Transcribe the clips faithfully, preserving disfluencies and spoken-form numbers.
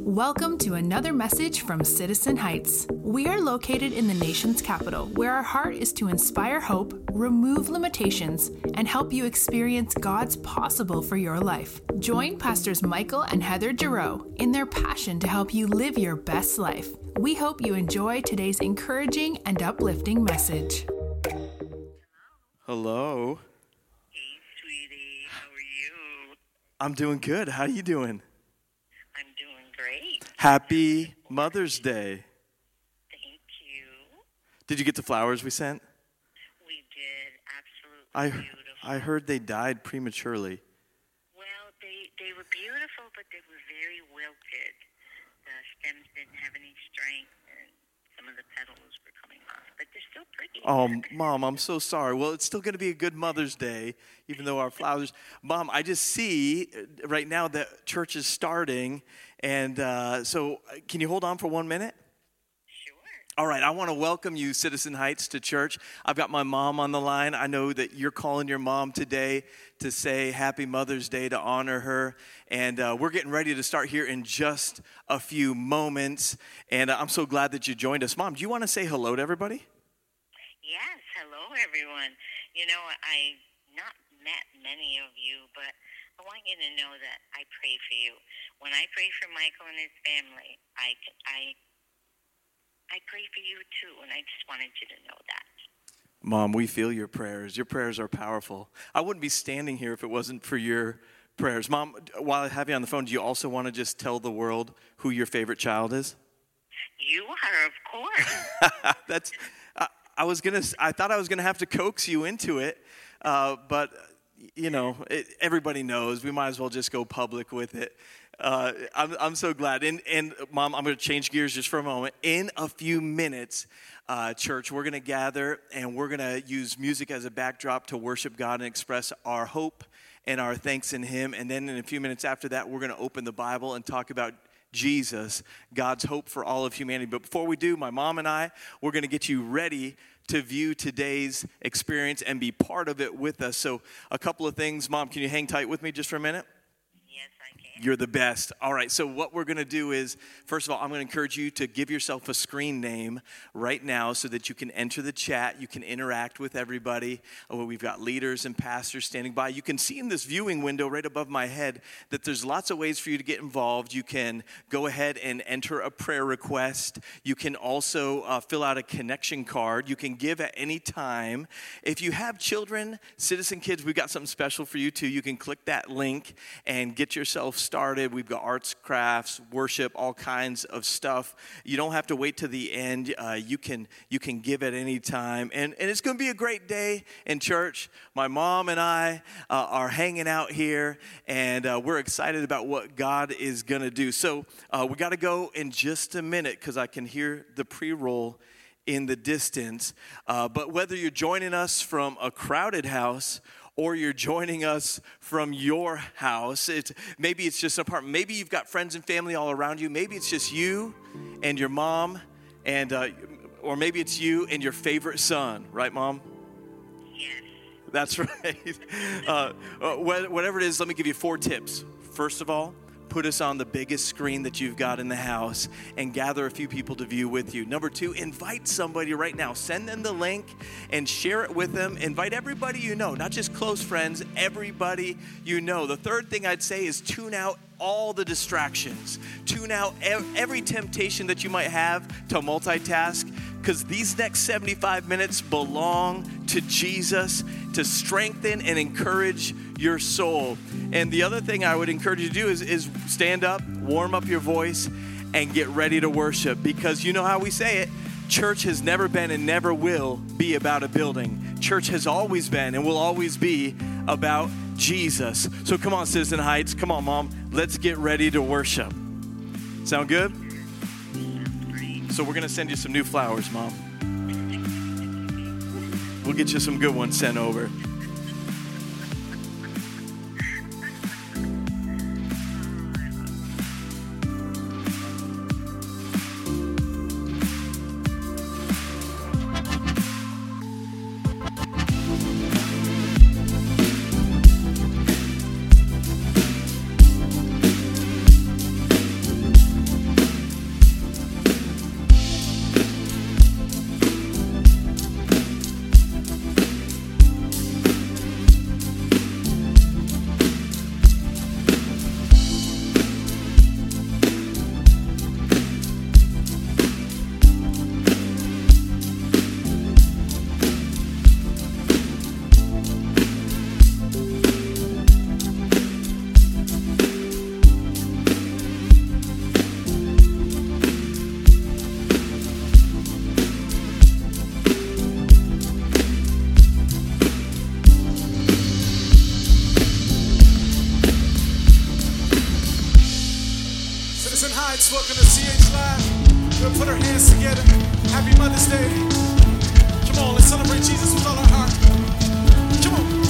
Welcome to another message from Citizen Heights. We are located in the nation's capital, where our heart is to inspire hope, remove limitations, and help you experience God's possible for your life. Join Pastors Michael and Heather Giroux in their passion to help you live your best life. We hope you enjoy today's encouraging and uplifting message. Hello. Hey, sweetie. How are you? I'm doing good. How are you doing? I'm doing great. Happy Mother's Day. Thank you. Did you get the flowers we sent? We did. Absolutely I beautiful. I heard they died prematurely. Well, they, they were beautiful, but they were very wilted. The stems didn't have any strength, and some of the petals were coming off. But they're still pretty. Oh, Mom, I'm so sorry. Well, it's still going to be a good Mother's Day, even though our flowers... Mom, I just see right now that church is starting, and uh, so can you hold on for one minute? Sure. All right, I want to welcome you, Citizen Heights, to church. I've got my mom on the line. I know that you're calling your mom today to say Happy Mother's Day, to honor her. And uh, we're getting ready to start here in just a few moments. And uh, I'm so glad that you joined us. Mom, do you want to say hello to everybody? Yes. Hello, everyone. You know, I not met many of you, but I want you to know that I pray for you. When I pray for Michael and his family, I, I, I pray for you too, and I just wanted you to know that. Mom, we feel your prayers. Your prayers are powerful. I wouldn't be standing here if it wasn't for your prayers. Mom, while I have you on the phone, do you also want to just tell the world who your favorite child is? You are, of course. That's. I, I was gonna. I thought I was gonna have to coax you into it, uh, but you know, it, everybody knows. We might as well just go public with it. Uh, I'm, I'm so glad. And, and Mom, I'm going to change gears just for a moment. In a few minutes, uh, church, we're going to gather and we're going to use music as a backdrop to worship God and express our hope and our thanks in Him. And then in a few minutes after that, we're going to open the Bible and talk about Jesus, God's hope for all of humanity. But before we do, my mom and I, we're going to get you ready to view today's experience and be part of it with us. So a couple of things. Mom, can you hang tight with me just for a minute? Yes, I can. You're the best. All right, so what we're going to do is, first of all, I'm going to encourage you to give yourself a screen name right now so that you can enter the chat. You can interact with everybody. Oh, we've got leaders and pastors standing by. You can see in this viewing window right above my head that there's lots of ways for you to get involved. You can go ahead and enter a prayer request. You can also uh, fill out a connection card. You can give at any time. If you have children, Citizen Kids, we've got something special for you too. You can click that link and get yourself started. We've got arts, crafts, worship, all kinds of stuff. You don't have to wait to the end. Uh, you can you can give at any time. And, and it's going to be a great day in church. My mom and I uh, are hanging out here, and uh, we're excited about what God is going to do. So uh, we got to go in just a minute because I can hear the pre-roll in the distance. Uh, but whether you're joining us from a crowded house or you're joining us from your house, it's, maybe it's just an apartment. Maybe you've got friends and family all around you. Maybe it's just you and your mom, and uh, or maybe it's you and your favorite son, right, Mom? Yes. That's right. Uh, whatever it is, let me give you four tips. First of all, put us on the biggest screen that you've got in the house and gather a few people to view with you. Number two, invite somebody right now. Send them the link and share it with them. Invite everybody you know, not just close friends, everybody you know. The third thing I'd say is tune out all the distractions. Tune out every temptation that you might have to multitask, because these next seventy-five minutes belong to Jesus to strengthen and encourage your soul. And the other thing I would encourage you to do is, is stand up, warm up your voice, and get ready to worship. Because you know how we say it, church has never been and never will be about a building. Church has always been and will always be about Jesus. So come on, Citizen Heights. Come on, Mom. Let's get ready to worship. Sound good? So we're going to send you some new flowers, Mom. We'll get you some good ones sent over. Heights, welcome to C H Live. We'll put our hands together. Happy Mother's Day. Come on, let's celebrate Jesus with all our heart. Come on.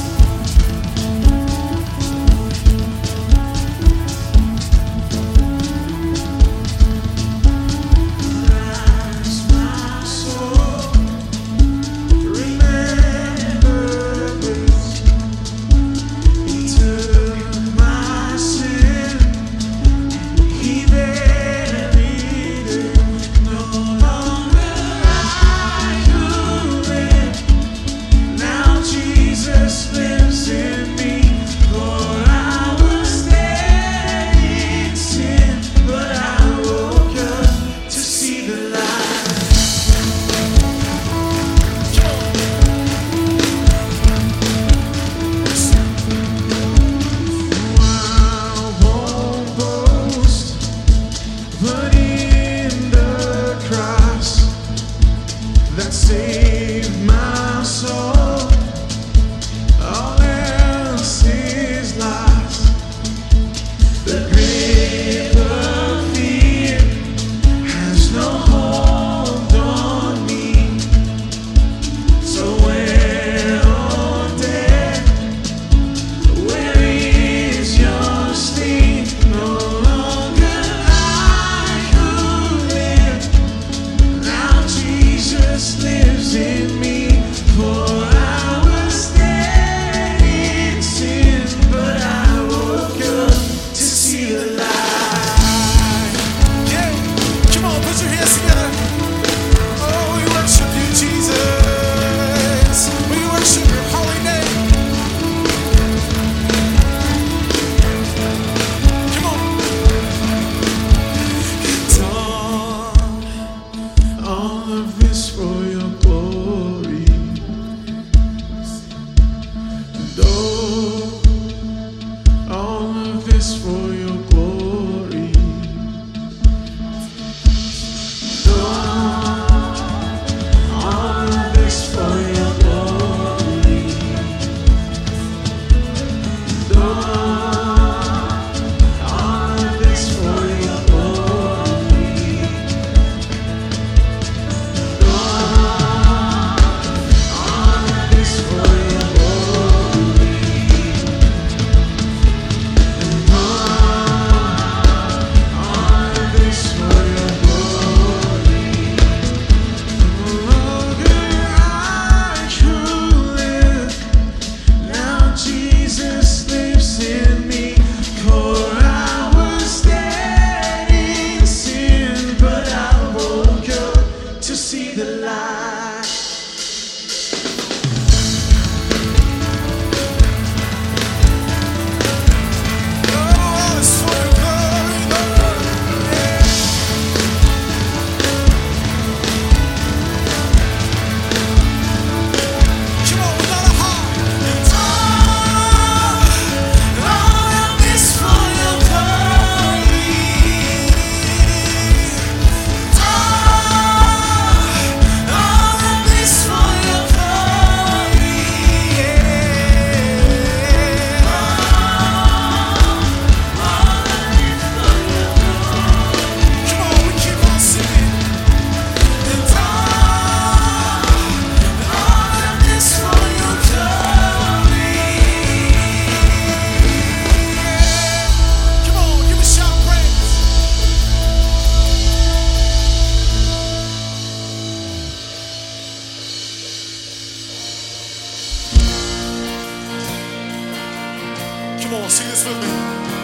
Come on, sing this with me.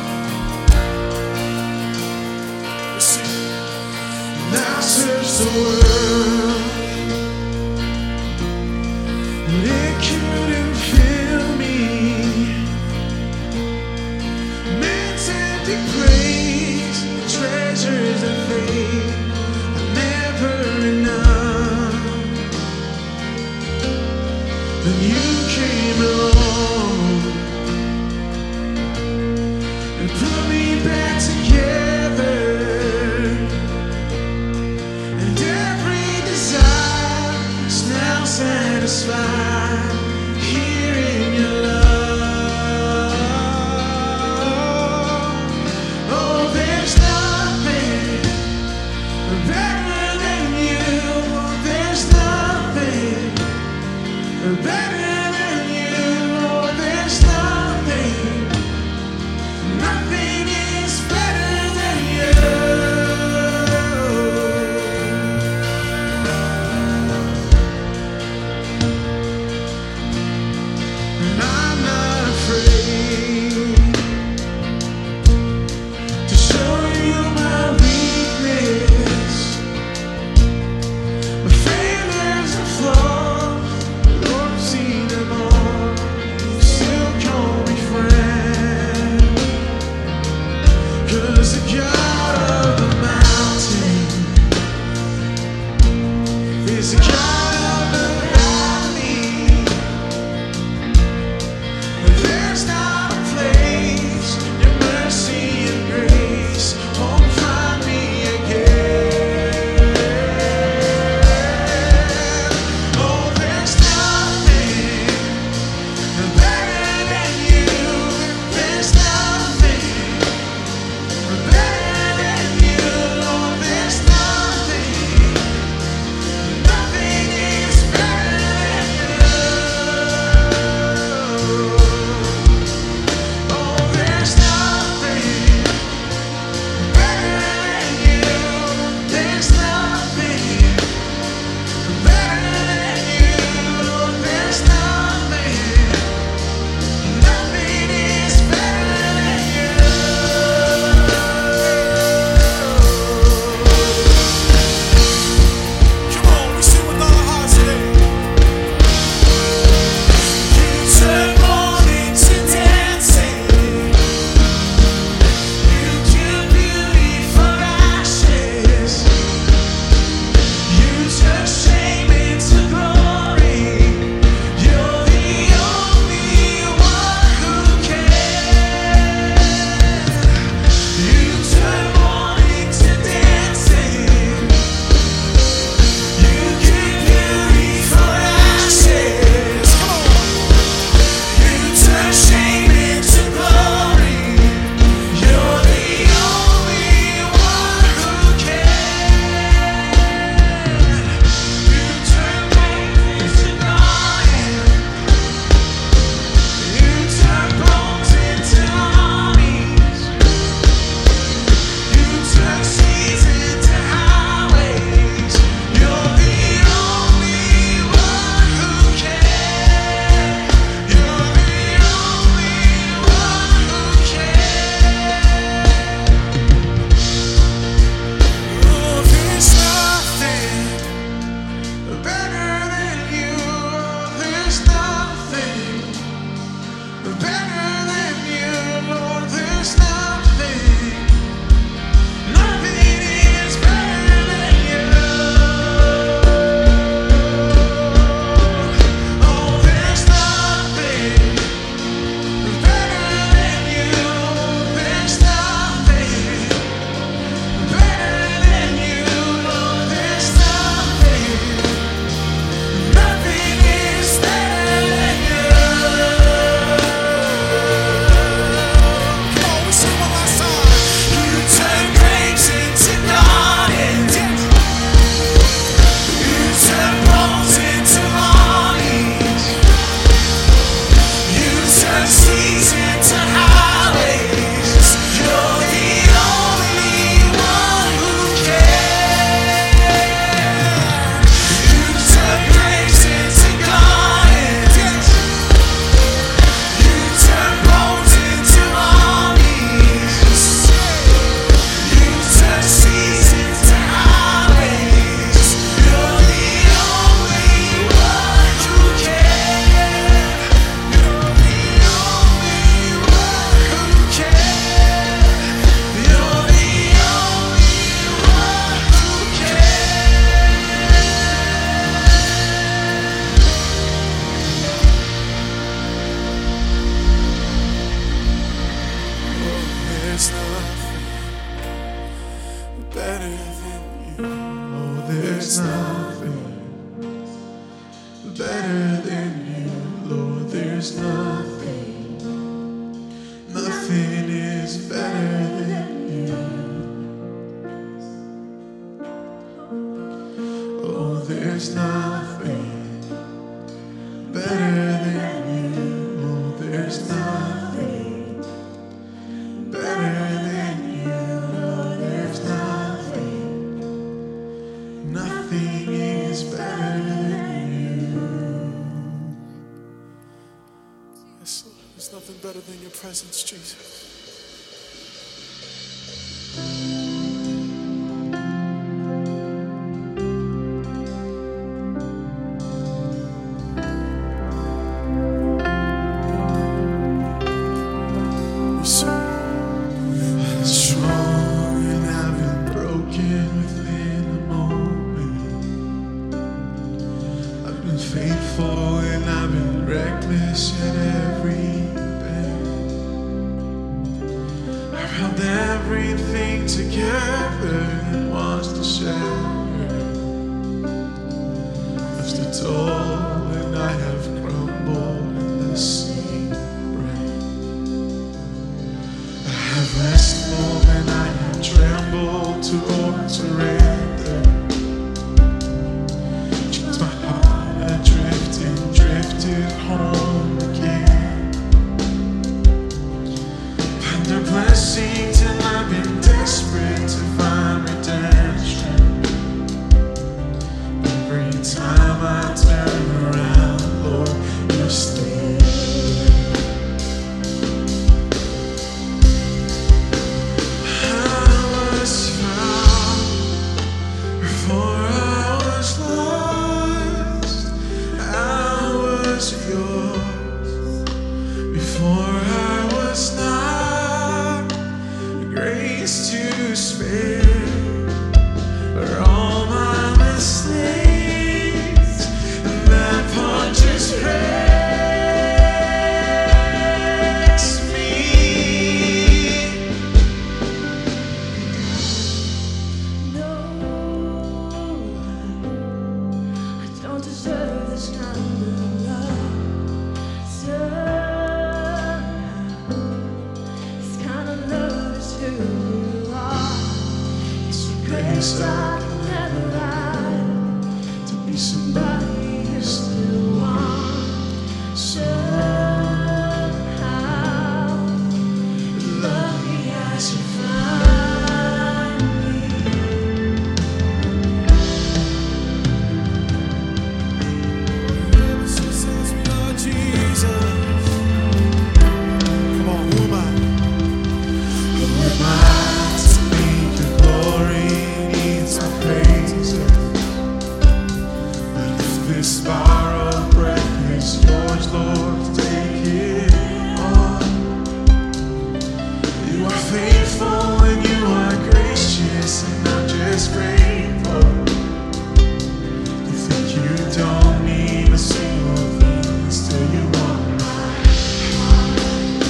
Let's sing. Now search the world, and it couldn't fill me. Man's empty praise, treasures of faith are never enough. Then you came along and put me back together, and every desire is now satisfied here in your love. Oh, there's nothing better than you. Oh, there's nothing better than you. Lord, there's nothing, nothing is better than you. Oh, there's nothing better than you. Oh, there's nothing better than you. Oh, there's nothing, nothing is better than you. Yes, Lord, there's nothing better than your presence, Jesus. Everything together and wants to share. Left the door and I have crumbled in the same breath. I have rest more than I have trembled to or surrender. Just my heart adrift and drifted home again. Find the blessing till I've been desperate to find redemption. Every time I turn around, Lord, you're still there. I was found before I was lost. I was yours before I was not. Grace to spare for all my mistakes, and that punches breaks me. No, I don't deserve this kind of love. Somehow, this kind of love is who you are. It's a grace I can never hide, to be somebody you still want. Somehow, love me as you find me. She says we are Jesus. Come on, who am I? Who am I to make your glory needs my praise? But if this borrowed breath is yours, Lord, take it on. You are faithful and you are gracious, and I'm just grateful. You think you don't need a single thing, still you want my heart.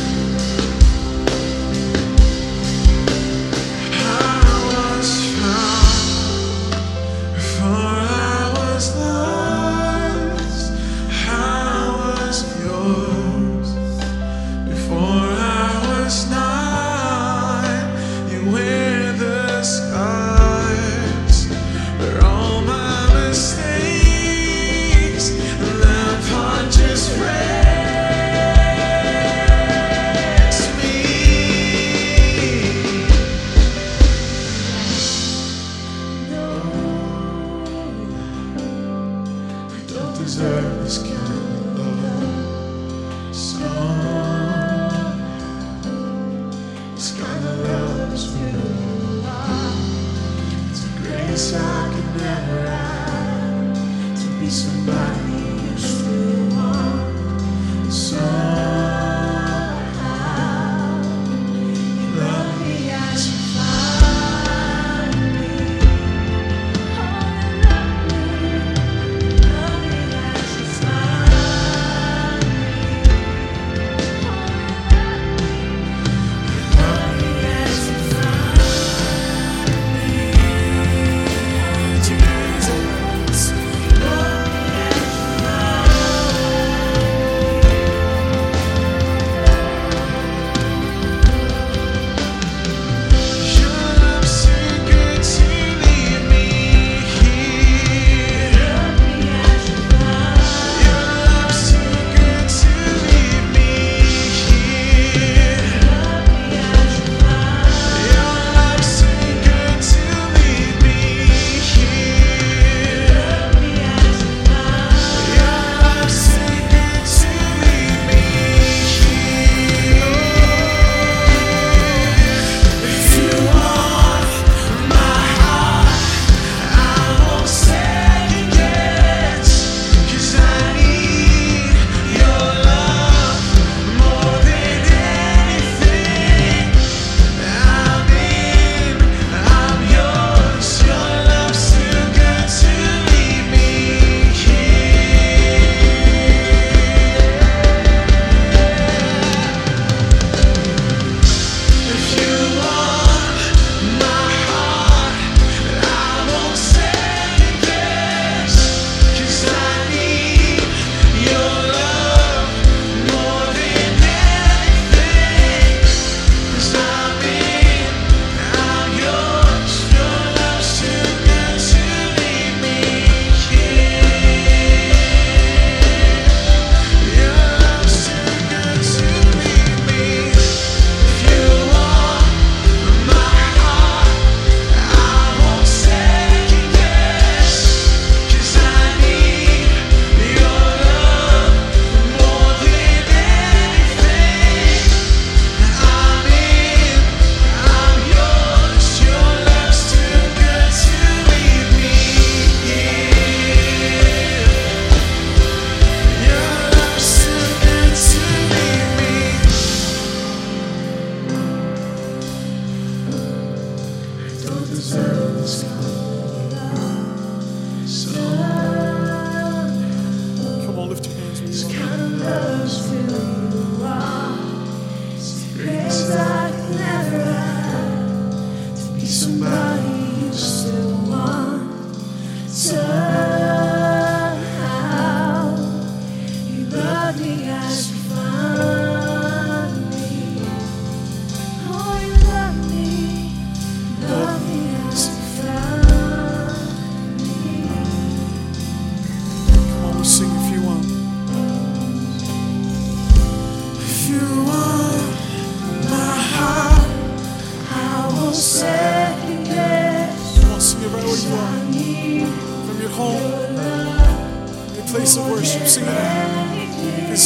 I was found before I was lost. I was yours before I was not. You wear the scars for all my mistakes, and that punch just breaks me. No, I Don't deserve this kind of love. Somehow, this kind of love is who you are. it's a grace I could never have, to be somebody you still want. Somehow, you love me as you find me. Love me as you find me. Love me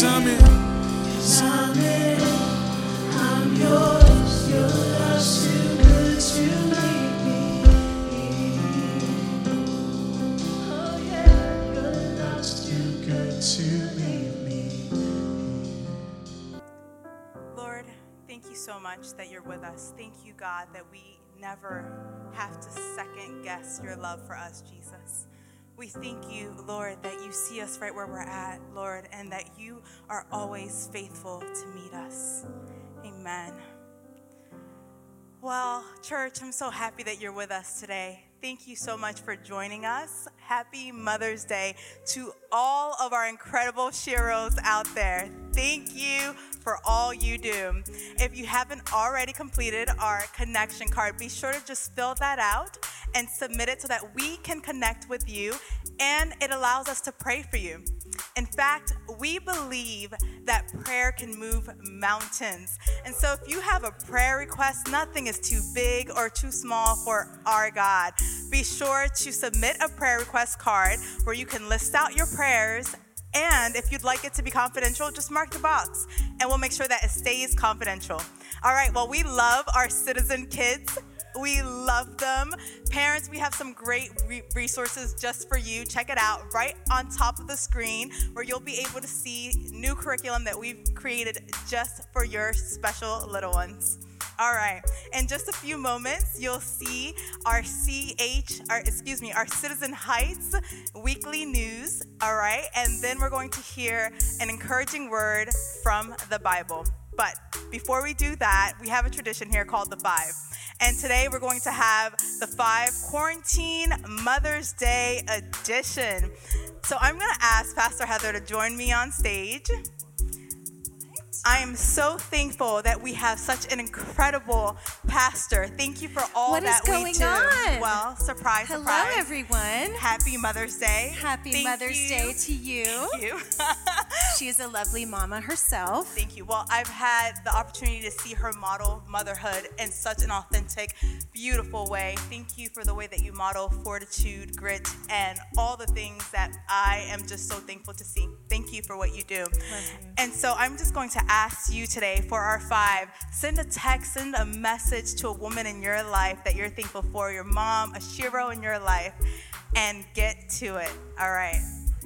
'Cause I'm in. 'Cause I'm in, I'm yours. Your love's too good to leave me. Oh yeah, your love's too good to leave me. Lord, thank you so much that you're with us. Thank you, God, that we never have to second guess your love for us, Jesus. We thank you, Lord, that you see us right where we're at, Lord, and that you are always faithful to meet us. Amen. Well, church, I'm so happy that you're with us today. Thank you so much for joining us. Happy Mother's Day to all of our incredible Sheroes out there. Thank you for all you do. If you haven't already completed our connection card, be sure to just fill that out and submit it so that we can connect with you, and it allows us to pray for you. In fact, we believe that prayer can move mountains. And so if you have a prayer request, nothing is too big or too small for our God. Be sure to submit a prayer request card where you can list out your prayers, and if you'd like it to be confidential, just mark the box and we'll make sure that it stays confidential. All right, well, we love our citizen kids. We love them. Parents, we have some great re- resources just for you. Check it out right on top of the screen, where you'll be able to see new curriculum that we've created just for your special little ones. All right, in just a few moments, you'll see our C H, our, excuse me, our Citizen Heights weekly news, all right? And then we're going to hear an encouraging word from the Bible. But before we do that, we have a tradition here called the Five. And today we're going to have the Five Quarantine Mother's Day edition. So I'm going to ask Pastor Heather to join me on stage. I am so thankful that we have such an incredible pastor. Thank you for all What is that we going do. on? Well, surprise, Hello, surprise. everyone. Happy Mother's Day. Happy Thank Mother's you. Day to you. Thank you. She is a lovely mama herself. Thank you. Well, I've had the opportunity to see her model motherhood in such an authentic, beautiful way. Thank you for the way that you model fortitude, grit, and all the things that I am just so thankful to see. Thank you for what you do. And so I'm just going to ask you today for our five. Send a text, send a message to a woman in your life that you're thankful for, your mom, a Shero in your life, and get to it. All right.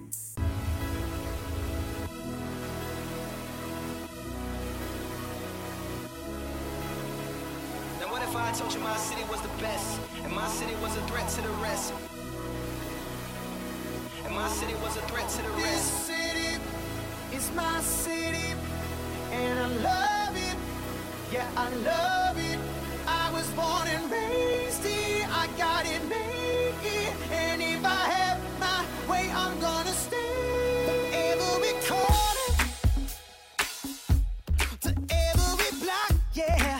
Now what if I told you my city was the best, and my city was a threat to the rest, and my city was a threat to the This rest? city is my city, and I love it. Yeah, I love it. I was born and raised here. I got it made here, and if I have my way, I'm gonna stay. Every corner, to every block, yeah.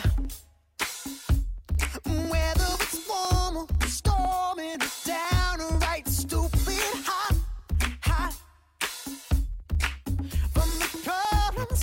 Whether it's warm or storming, downright stupid hot, hot. From the problems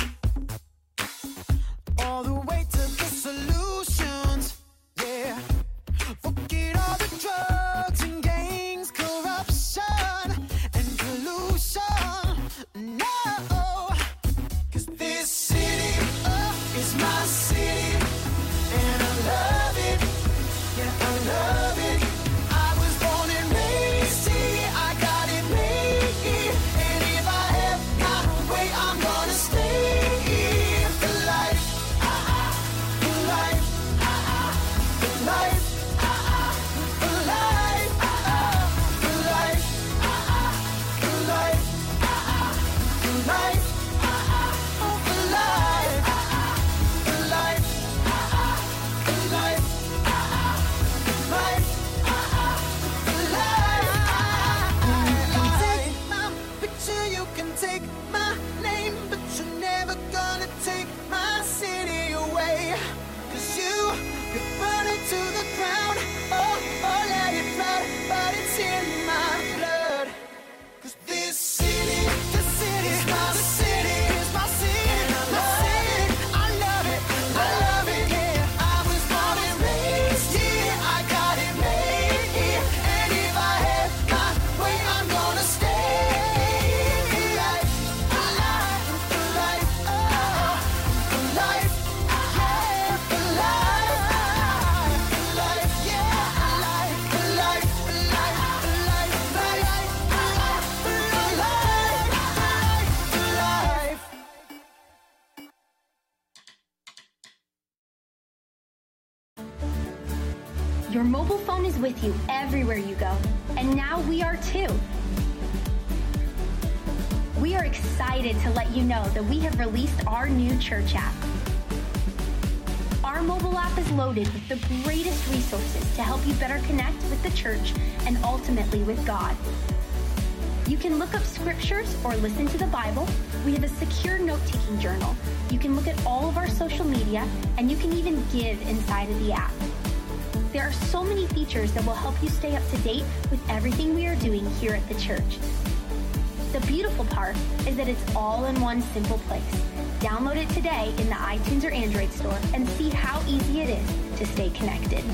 all the way to the solutions, yeah. Forget all the drugs and gangs, corruption and pollution. No, 'cause this city uh, is my city, and I love it. Yeah, I love it. I was born and raised here. I got it made here, and if I have my way, I'm gonna stay here for life. For life, for life, for life, for life, for life, for life, oh, for life, for life, for life, life, for life. You can take my picture, you can take my name, but you're never gonna take my city away. 'Cause you, you burn it to the ground. Your mobile phone is with you everywhere you go, and now we are too. We are excited to let you know that we have released our new church app. Our mobile app is loaded with the greatest resources to help you better connect with the church and ultimately with God. You can look up scriptures or listen to the Bible. We have a secure note-taking journal. You can look at all of our social media, and you can even give inside of the app. There are so many features that will help you stay up to date with everything we are doing here at the church. The beautiful part is that it's all in one simple place. Download it today in the iTunes or Android store and see how easy it is to stay connected.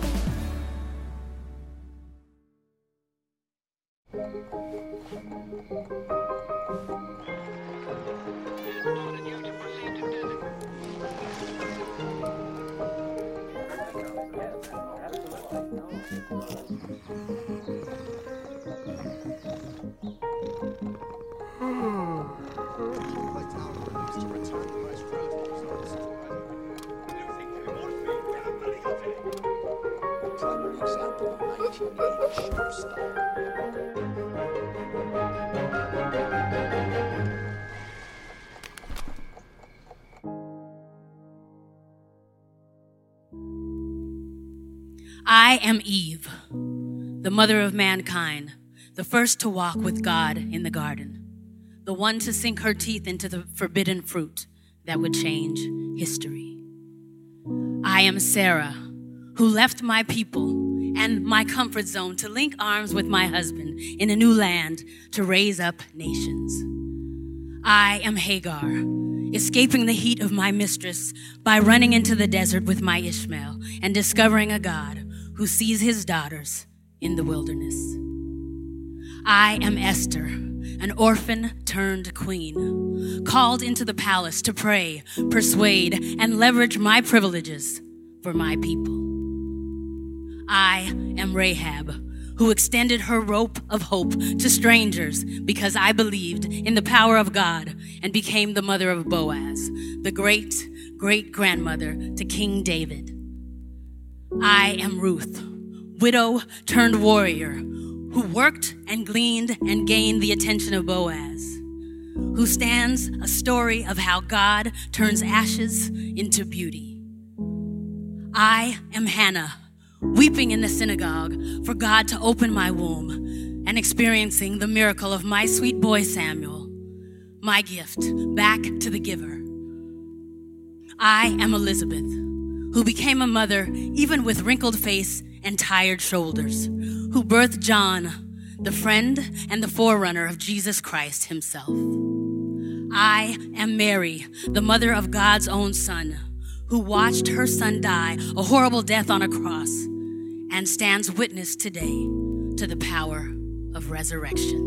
I am Eve, the mother of mankind, the first to walk with God in the garden, the one to sink her teeth into the forbidden fruit that would change history. I am Sarah, who left my people and my comfort zone to link arms with my husband in a new land to raise up nations. I am Hagar, escaping the heat of my mistress by running into the desert with my Ishmael and discovering a God who sees his daughters in the wilderness. I am Esther, an orphan turned queen, called into the palace to pray, persuade, and leverage my privileges for my people. I am Rahab, who extended her rope of hope to strangers because I believed in the power of God and became the mother of Boaz, the great great-grandmother to King David. I am Ruth, widow turned warrior, who worked and gleaned and gained the attention of Boaz, who stands a story of how God turns ashes into beauty. I am Hannah, weeping in the synagogue for God to open my womb and experiencing the miracle of my sweet boy Samuel, my gift back to the giver. I am Elizabeth, who became a mother even with wrinkled face and tired shoulders, who birthed John, the friend and the forerunner of Jesus Christ himself. I am Mary, the mother of God's own son, who watched her son die a horrible death on a cross and stands witness today to the power of resurrection.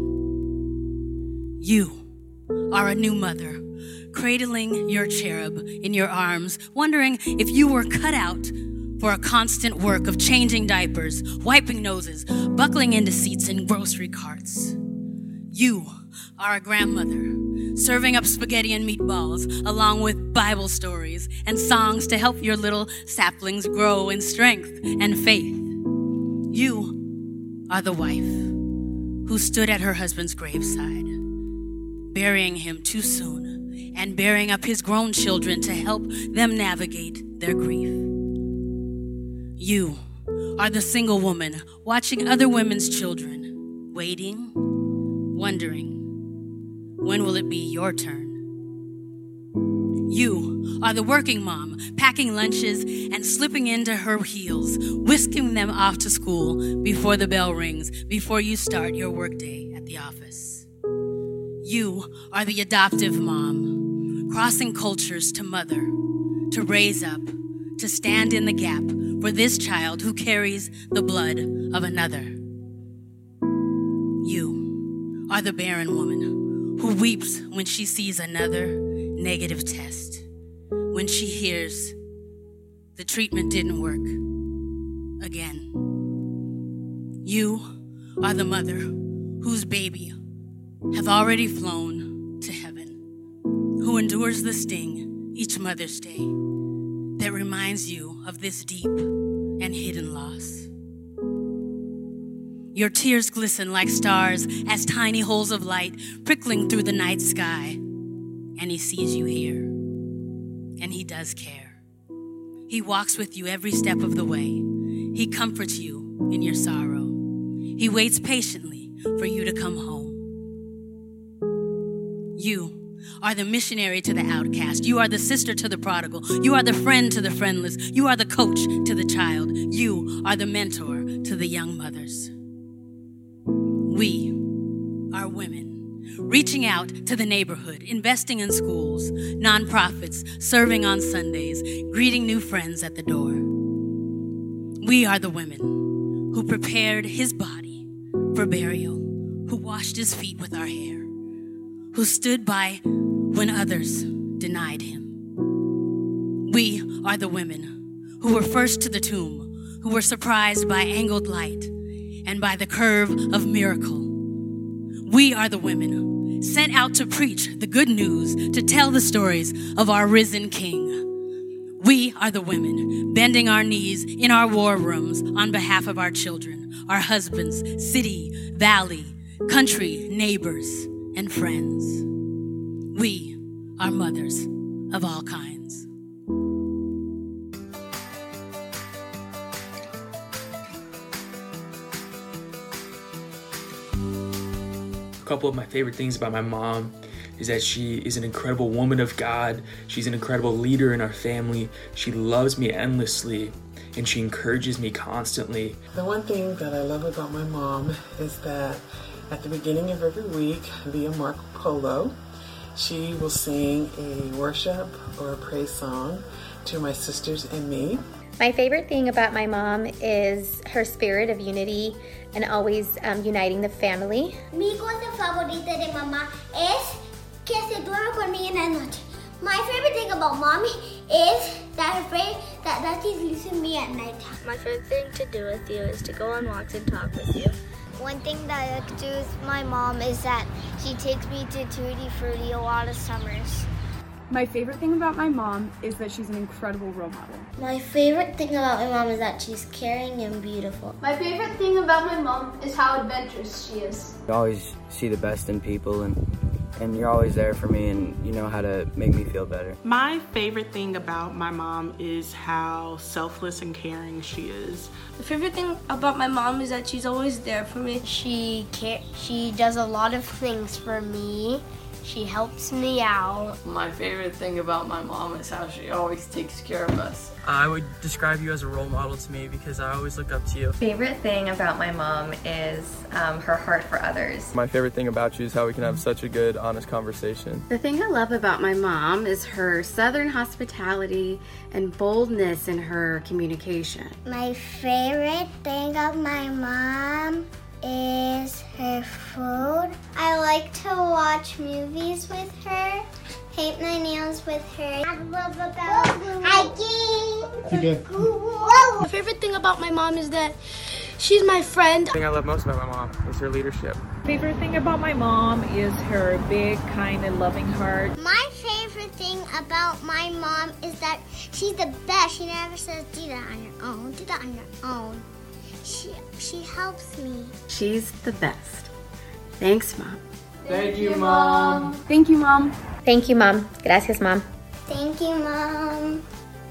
You are a new mother, cradling your cherub in your arms, wondering if you were cut out for a constant work of changing diapers, wiping noses, buckling into seats in grocery carts. You are a grandmother, serving up spaghetti and meatballs, along with Bible stories and songs to help your little saplings grow in strength and faith. You are the wife who stood at her husband's graveside, burying him too soon and bearing up his grown children to help them navigate their grief. You are the single woman watching other women's children, waiting, wondering, when will it be your turn? You are the working mom, packing lunches and slipping into her heels, whisking them off to school before the bell rings, before you start your workday at the office. You are the adoptive mom, crossing cultures to mother, to raise up, to stand in the gap for this child who carries the blood of another. You are the barren woman who weeps when she sees another negative test, when she hears the treatment didn't work again. You are the mother whose baby have already flown to heaven, who endures the sting each Mother's Day that reminds you of this deep and hidden loss. Your tears glisten like stars as tiny holes of light prickling through the night sky. And he sees you here, and he does care. He walks with you every step of the way. He comforts you in your sorrow. He waits patiently for you to come home. You are the missionary to the outcast. You are the sister to the prodigal. You are the friend to the friendless. You are the coach to the child. You are the mentor to the young mothers. We are women, reaching out to the neighborhood, investing in schools, nonprofits, serving on Sundays, greeting new friends at the door. We are the women who prepared his body for burial, who washed his feet with our hair, who stood by when others denied him. We are the women who were first to the tomb, who were surprised by angled light and by the curve of miracle. We are the women sent out to preach the good news, to tell the stories of our risen King. We are the women bending our knees in our war rooms on behalf of our children, our husbands, city, valley, country, neighbors, and friends. We are mothers of all kinds. A couple of my favorite things about my mom is that she is an incredible woman of God. She's an incredible leader in our family. She loves me endlessly, and she encourages me constantly. The one thing that I love about my mom is that at the beginning of every week, via Marco Polo, she will sing a worship or a praise song to my sisters and me. My favorite thing about my mom is her spirit of unity and always um, uniting the family. Mi cosa favorita de mamá es que se duerme conmigo en la noche. My favorite thing about mommy is that her favorite, that, that she's listening to me at night. My favorite thing to do with you is to go on walks and talk with you. One thing that I like to do with my mom is that she takes me to Tutti Frutti a lot of summers. My favorite thing about my mom is that she's an incredible role model. My favorite thing about my mom is that she's caring and beautiful. My favorite thing about my mom is how adventurous she is. You always see the best in people, and and you're always there for me, and you know how to make me feel better. My favorite thing about my mom is how selfless and caring she is. The favorite thing about my mom is that she's always there for me. She care, she does a lot of things for me. She helps me out. My favorite thing about my mom is how she always takes care of us. I would describe you as a role model to me because I always look up to you. Favorite thing about my mom is um, her heart for others. My favorite thing about you is how we can have such a good, honest conversation. The thing I love about my mom is her southern hospitality and boldness in her communication. My favorite thing of my mom is her food. I like to watch movies with her, paint my nails with her. I love about hiking. Okay. My favorite thing about my mom is that she's my friend. The thing I love most about my mom is her leadership. Favorite thing about my mom is her big, kind, and loving heart. My favorite thing about my mom is that she's the best. She never says, do that on your own, do that on your own. She, she helps me. She's the best. Thanks, Mom. Thank you, Mom. Thank you, Mom. Thank you, Mom. Gracias, Mom. Thank you, Mom.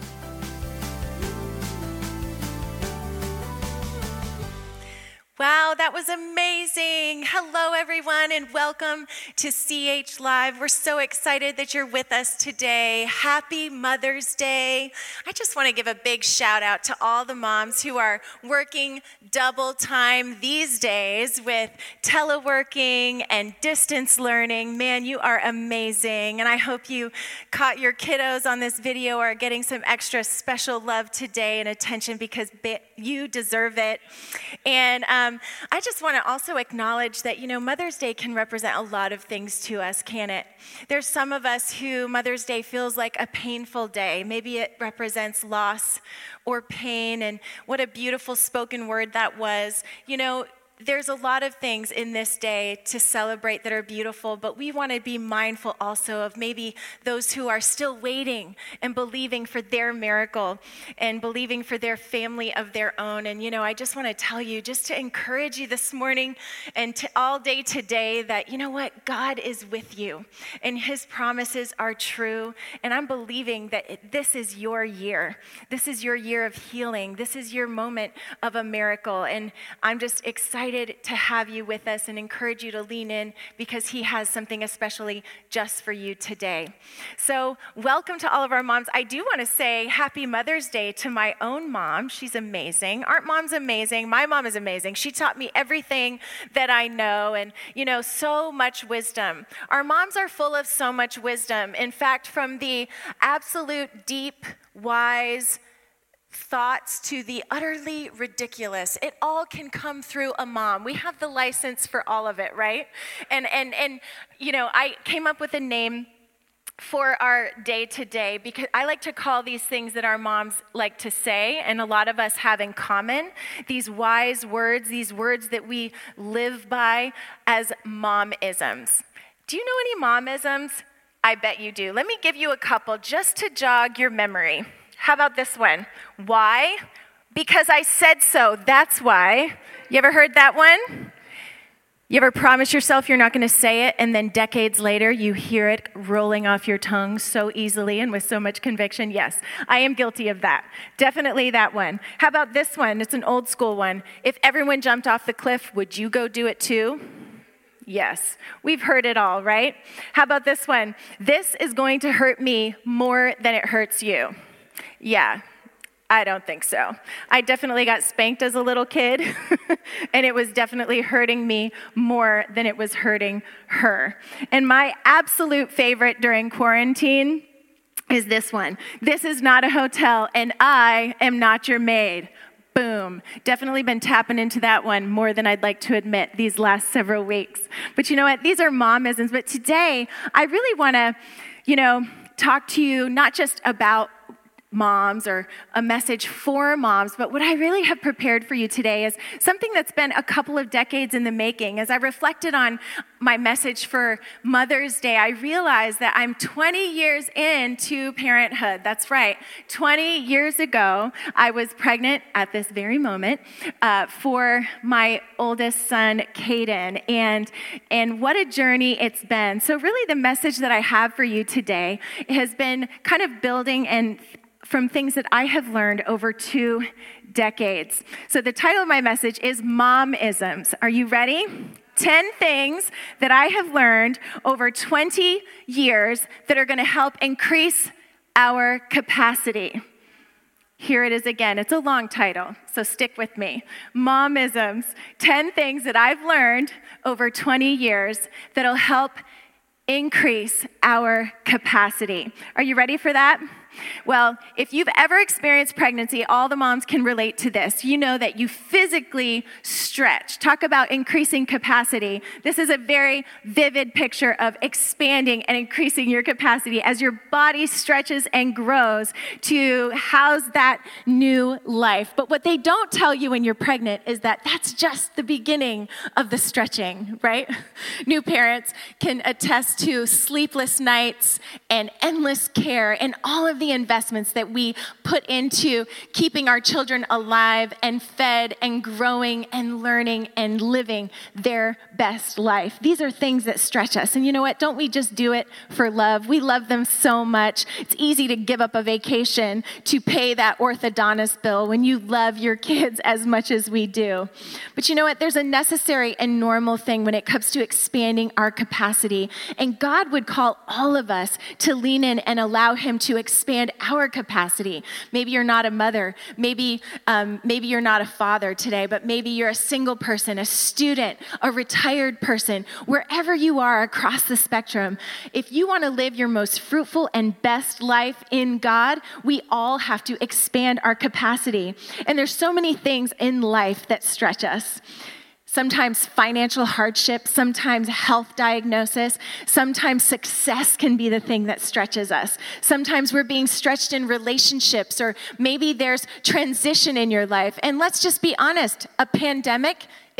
Wow, that was amazing. Hello, everyone, and welcome to C H Live. We're so excited that you're with us today. Happy Mother's Day. I just want to give a big shout out to all the moms who are working double time these days with teleworking and distance learning. Man, you are amazing. And I hope you caught your kiddos on this video or are getting some extra special love today and attention because you deserve it. And um, I just want to also acknowledge that, you know, Mother's Day can represent a lot of things to us, can it? There's some of us who Mother's Day feels like a painful day. Maybe it represents loss or pain, and what a beautiful spoken word that was. You know, there's a lot of things in this day to celebrate that are beautiful, but we want to be mindful also of maybe those who are still waiting and believing for their miracle and believing for their family of their own. And, you know, I just want to tell you, just to encourage you this morning and to all day today that, you know what, God is with you and his promises are true. And I'm believing that it, this is your year. This is your year of healing. This is your moment of a miracle. And I'm just excited to have you with us and encourage you to lean in because he has something especially just for you today. So welcome to all of our moms. I do want to say happy Mother's Day to my own mom. She's amazing. Aren't moms amazing? My mom is amazing. She taught me everything that I know and, you know, so much wisdom. Our moms are full of so much wisdom. In fact, from the absolute deep, wise thoughts to the utterly ridiculous, it all can come through a mom. We have the license for all of it, right? And and and you know, I came up with a name for our day today because I like to call these things that our moms like to say, and a lot of us have in common, these wise words, these words that we live by as mom-isms. Do you know any mom-isms? I bet you do. Let me give you a couple just to jog your memory. How about this one? Why? Because I said so. That's why. You ever heard that one? You ever promise yourself you're not going to say it, and then decades later you hear it rolling off your tongue so easily and with so much conviction? Yes, I am guilty of that. Definitely that one. How about this one? It's an old school one. If everyone jumped off the cliff, would you go do it too? Yes, we've heard it all, right? How about this one? This is going to hurt me more than it hurts you. Yeah, I don't think so. I definitely got spanked as a little kid, and it was definitely hurting me more than it was hurting her. And my absolute favorite during quarantine is this one. This is not a hotel, and I am not your maid. Boom. Definitely been tapping into that one more than I'd like to admit these last several weeks. But you know what? These are mom-isms. But today, I really want to, you know, talk to you not just about moms or a message for moms, but what I really have prepared for you today is something that's been a couple of decades in the making. As I reflected on my message for Mother's Day, I realized that I'm twenty years into parenthood. That's right. twenty years ago, I was pregnant at this very moment uh, for my oldest son, Caden, and, and what a journey it's been. So really the message that I have for you today has been kind of building and from things that I have learned over two decades. So the title of my message is Mom-isms. Are you ready? ten things that I have learned over twenty years that are going to help increase our capacity. Here it is again. It's a long title, so stick with me. Mom-isms, ten things that I've learned over twenty years that'll help increase our capacity. Are you ready for that? Well, if you've ever experienced pregnancy, all the moms can relate to this. You know that you physically stretch. Talk about increasing capacity. This is a very vivid picture of expanding and increasing your capacity as your body stretches and grows to house that new life. But what they don't tell you when you're pregnant is that that's just the beginning of the stretching, right? New parents can attest to sleepless nights and endless care and all of the investments that we put into keeping our children alive and fed and growing and learning and living their best life. These are things that stretch us. And you know what? Don't we just do it for love? We love them so much. It's easy to give up a vacation to pay that orthodontist bill when you love your kids as much as we do. But you know what? There's a necessary and normal thing when it comes to expanding our capacity. And God would call all of us to lean in and allow him to expand our capacity. Maybe you're not a mother. Maybe, um, maybe you're not a father today, but maybe you're a single person, a student, a retired person, wherever you are across the spectrum. If you want to live your most fruitful and best life in God, we all have to expand our capacity. And there's so many things in life that stretch us. Sometimes financial hardship, sometimes health diagnosis, sometimes success can be the thing that stretches us. Sometimes we're being stretched in relationships, or maybe there's transition in your life. And let's just be honest, a pandemic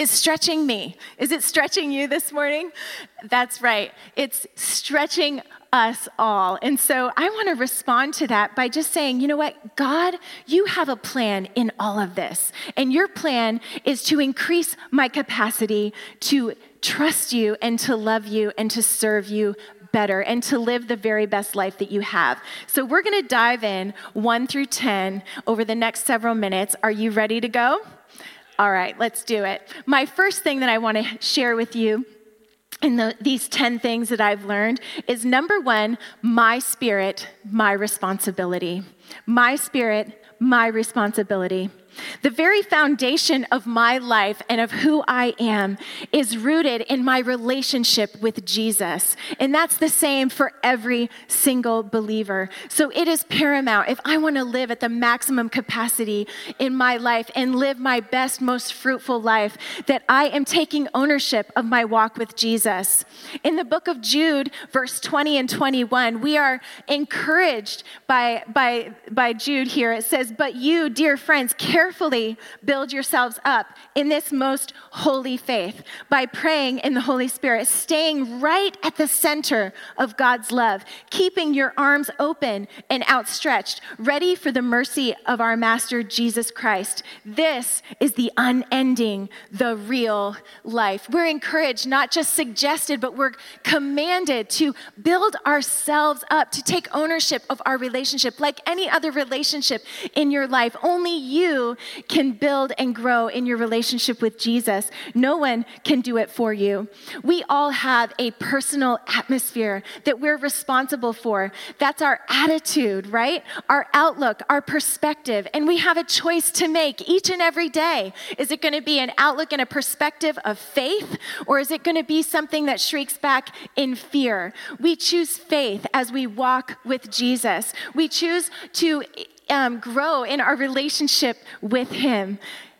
is stretching me. Is it stretching you this morning? That's right. It's stretching us all. And so I want to respond to that by just saying, you know what, God, you have a plan in all of this. And your plan is to increase my capacity to trust you and to love you and to serve you better and to live the very best life that you have. So we're going to dive in one through ten over the next several minutes. Are you ready to go? All right, let's do it. My first thing that I want to share with you in the, these ten things that I've learned is number one, my spirit, my responsibility. My spirit, my responsibility. The very foundation of my life and of who I am is rooted in my relationship with Jesus. And that's the same for every single believer. So it is paramount if I want to live at the maximum capacity in my life and live my best, most fruitful life, that I am taking ownership of my walk with Jesus. In the book of Jude, verse twenty and twenty-one, we are encouraged by, by, by Jude here. It says, "But you, dear friends, carefully build yourselves up in this most holy faith by praying in the Holy Spirit, staying right at the center of God's love, keeping your arms open and outstretched, ready for the mercy of our Master Jesus Christ." This is the unending, the real life. We're encouraged, not just suggested, but we're commanded to build ourselves up, to take ownership of our relationship. Like any other relationship in your life, only you can build and grow in your relationship with Jesus. No one can do it for you. We all have a personal atmosphere that we're responsible for. That's our attitude, right? Our outlook, our perspective, and we have a choice to make each and every day. Is it going to be an outlook and a perspective of faith, or is it going to be something that shrieks back in fear? We choose faith as we walk with Jesus. We choose to Um, grow in our relationship with him.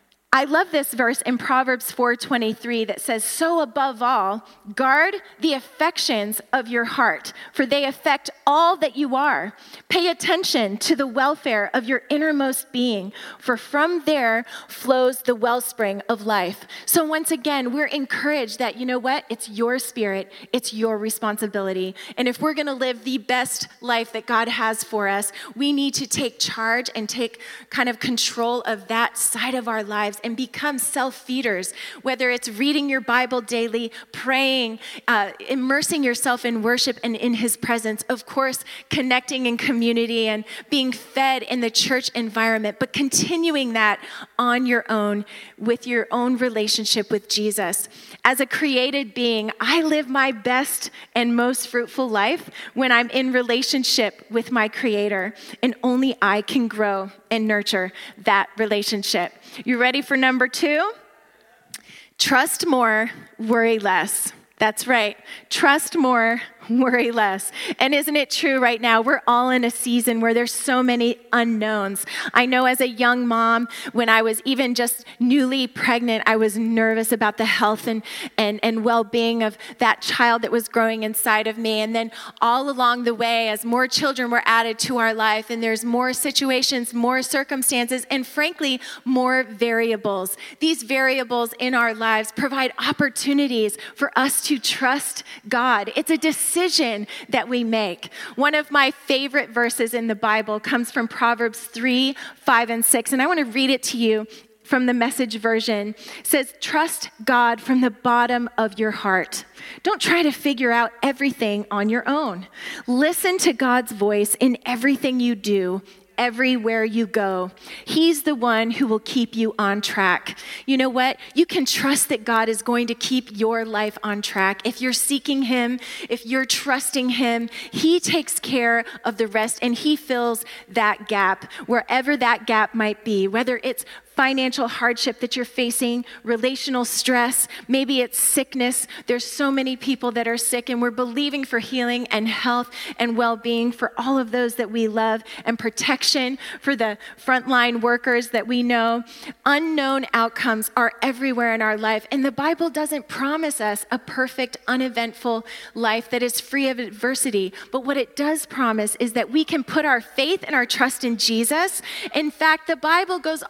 I love this verse in Proverbs four twenty-three that says, "So above all, guard the affections of your heart, for they affect all that you are. Pay attention to the welfare of your innermost being, for from there flows the wellspring of life." So once again, we're encouraged that, you know what? It's your spirit. It's your responsibility. And if we're going to live the best life that God has for us, we need to take charge and take kind of control of that side of our lives and become self-feeders, whether it's reading your Bible daily, praying, uh, immersing yourself in worship and in his presence, of course, connecting in community and being fed in the church environment, but continuing that on your own with your own relationship with Jesus. As a created being, I live my best and most fruitful life when I'm in relationship with my Creator, and only I can grow and nurture that relationship. You ready for number two? Trust more, worry less. That's right. Trust more, worry less. And isn't it true right now? We're all in a season where there's so many unknowns. I know as a young mom, when I was even just newly pregnant, I was nervous about the health and, and, and well-being of that child that was growing inside of me. And then all along the way, as more children were added to our life, and there's more situations, more circumstances, and frankly, more variables. These variables in our lives provide opportunities for us to trust God. It's a decision that we make. One of my favorite verses in the Bible comes from Proverbs three, five, and six, and I want to read it to you from the Message version. It says, "Trust God from the bottom of your heart. Don't try to figure out everything on your own. Listen to God's voice in everything you do, everywhere you go. He's the one who will keep you on track." You know what? You can trust that God is going to keep your life on track. If you're seeking him, if you're trusting him, he takes care of the rest, and he fills that gap, wherever that gap might be, whether it's financial hardship that you're facing, relational stress, maybe it's sickness. There's so many people that are sick, and we're believing for healing and health and well-being for all of those that we love, and protection for the frontline workers that we know. Unknown outcomes are everywhere in our life, and the Bible doesn't promise us a perfect, uneventful life that is free of adversity. But what it does promise is that we can put our faith and our trust in Jesus. In fact, the Bible goes on to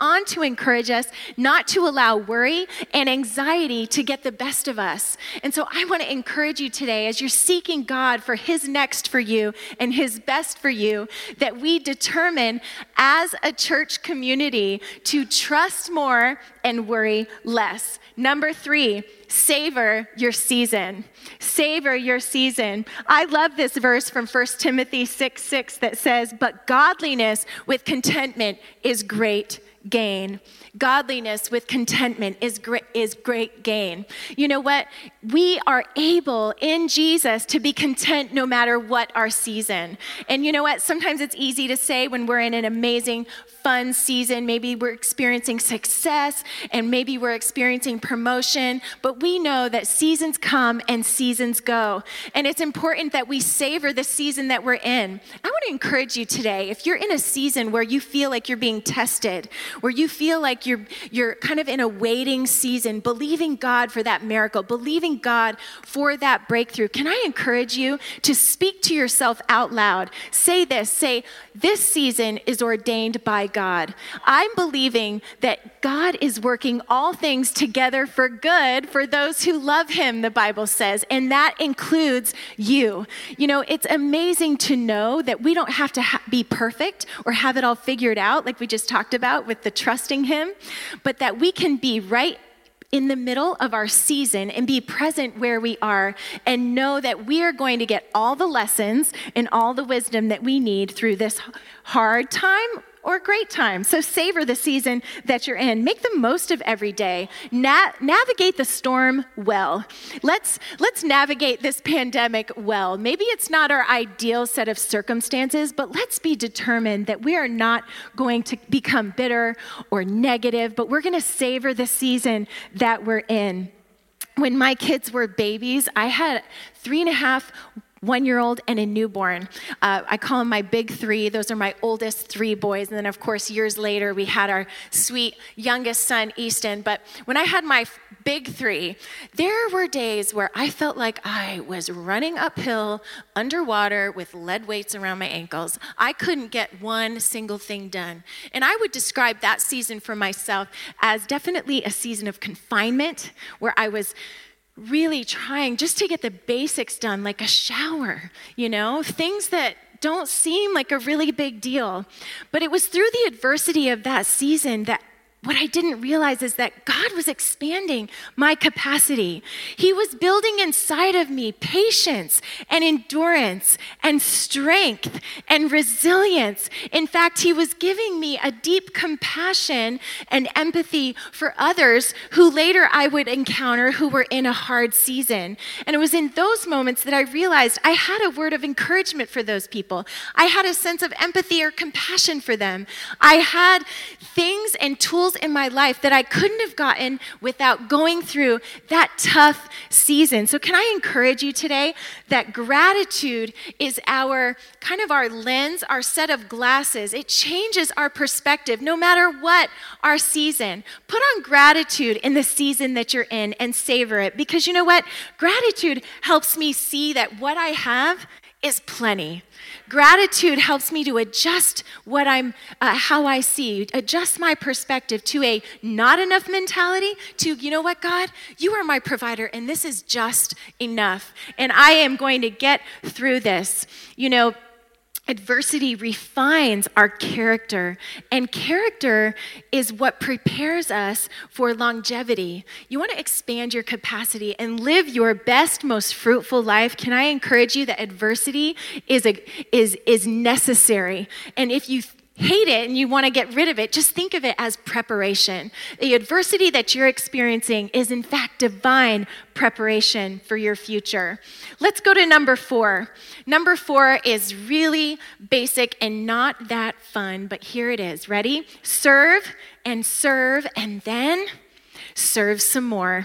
encourage us not to allow worry and anxiety to get the best of us. And so I want to encourage you today, as you're seeking God for his next for you and his best for you, that we determine as a church community to trust more and worry less. Number three, savor your season. Savor your season. I love this verse from First Timothy six six that says, but godliness with contentment is great gain. Godliness with contentment is great, is great gain. You know what? We are able in Jesus to be content no matter what our season. And you know what? Sometimes it's easy to say when we're in an amazing, fun season. Maybe we're experiencing success and maybe we're experiencing promotion, but we know that seasons come and seasons go. And it's important that we savor the season that we're in. I want to encourage you today, if you're in a season where you feel like you're being tested, where you feel like you're you're kind of in a waiting season, believing God for that miracle, believing God for that breakthrough, can I encourage you to speak to yourself out loud? Say this, say, this season is ordained by God. I'm believing that God is working all things together for good for those who love him, the Bible says, and that includes you. You know, it's amazing to know that we don't have to ha- be perfect or have it all figured out, like we just talked about with the trusting him, but that we can be right in the middle of our season and be present where we are and know that we are going to get all the lessons and all the wisdom that we need through this hard time or great time. So savor the season that you're in. Make the most of every day. Na- navigate the storm well. Let's let's navigate this pandemic well. Maybe it's not our ideal set of circumstances, but let's be determined that we are not going to become bitter or negative, but we're going to savor the season that we're in. When my kids were babies, I had three and a half one-year-old and a newborn. Uh, I call them my big three. Those are my oldest three boys. And then, of course, years later, we had our sweet youngest son, Easton. But when I had my big three, there were days where I felt like I was running uphill underwater with lead weights around my ankles. I couldn't get one single thing done. And I would describe that season for myself as definitely a season of confinement where I was really trying just to get the basics done, like a shower, you know, things that don't seem like a really big deal. But it was through the adversity of that season that what I didn't realize is that God was expanding my capacity. He was building inside of me patience and endurance and strength and resilience. In fact, he was giving me a deep compassion and empathy for others who later I would encounter who were in a hard season. And it was in those moments that I realized I had a word of encouragement for those people. I had a sense of empathy or compassion for them. I had things and tools in my life that I couldn't have gotten without going through that tough season. So can I encourage you today that gratitude is our kind of our lens, our set of glasses. It changes our perspective no matter what our season. Put on gratitude in the season that you're in and savor it, because you know what? Gratitude helps me see that what I have is plenty. Gratitude helps me to adjust what I'm, uh, how I see, adjust my perspective to a not enough mentality to, you know what, God, you are my provider and this is just enough. And I am going to get through this. You know, adversity refines our character, and character is what prepares us for longevity. You want to expand your capacity and live your best, most fruitful life. Can I encourage you that adversity is a, is is necessary? And if you hate it and you want to get rid of it, just think of it as preparation. The adversity that you're experiencing is in fact divine preparation for your future. Let's go to number four. Number four is really basic and not that fun, but here it is. Ready? Serve and serve and then serve some more.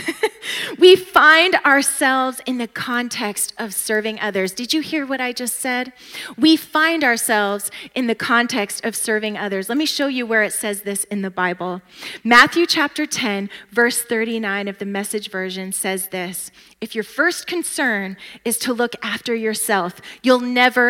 We find ourselves in the context of serving others. Did you hear what I just said? We find ourselves in the context of serving others. Let me show you where it says this in the Bible. Matthew chapter ten, verse thirty-nine of the Message version says this: if your first concern is to look after yourself, you'll never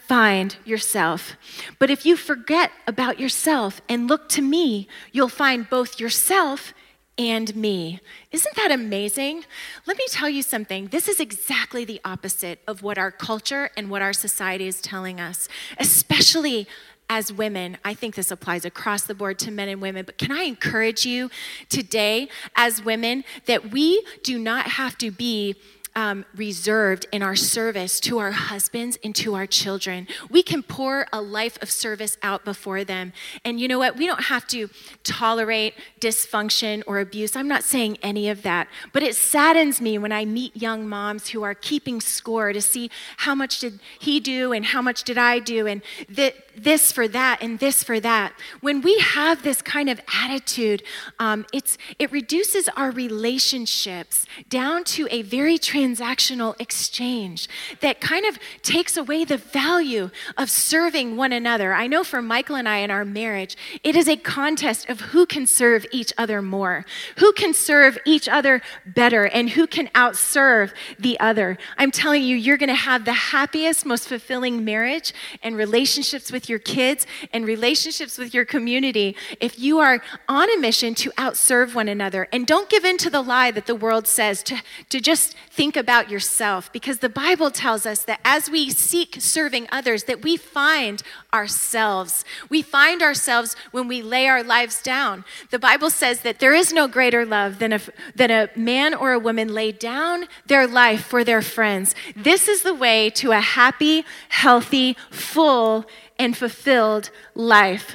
find yourself. But if you forget about yourself and look to me, you'll find both yourself and me. Isn't that amazing? Let me tell you something. This is exactly the opposite of what our culture and what our society is telling us, especially as women. I think this applies across the board to men and women, but can I encourage you today as women that we do not have to be Um, reserved in our service to our husbands and to our children. We can pour a life of service out before them. And you know what? We don't have to tolerate dysfunction or abuse. I'm not saying any of that. But it saddens me when I meet young moms who are keeping score to see how much did he do and how much did I do and th- this for that and this for that. When we have this kind of attitude, um, it's it reduces our relationships down to a very transactional exchange that kind of takes away the value of serving one another. I know for Michael and I in our marriage, it is a contest of who can serve each other more, who can serve each other better, and who can outserve the other. I'm telling you, you're going to have the happiest, most fulfilling marriage and relationships with your kids and relationships with your community if you are on a mission to outserve one another. And don't give in to the lie that the world says to, to just think about yourself, because the Bible tells us that as we seek serving others, that we find ourselves. We find ourselves when we lay our lives down. The Bible says that there is no greater love than a, than a man or a woman lay down their life for their friends. This is the way to a happy, healthy, full, and fulfilled life.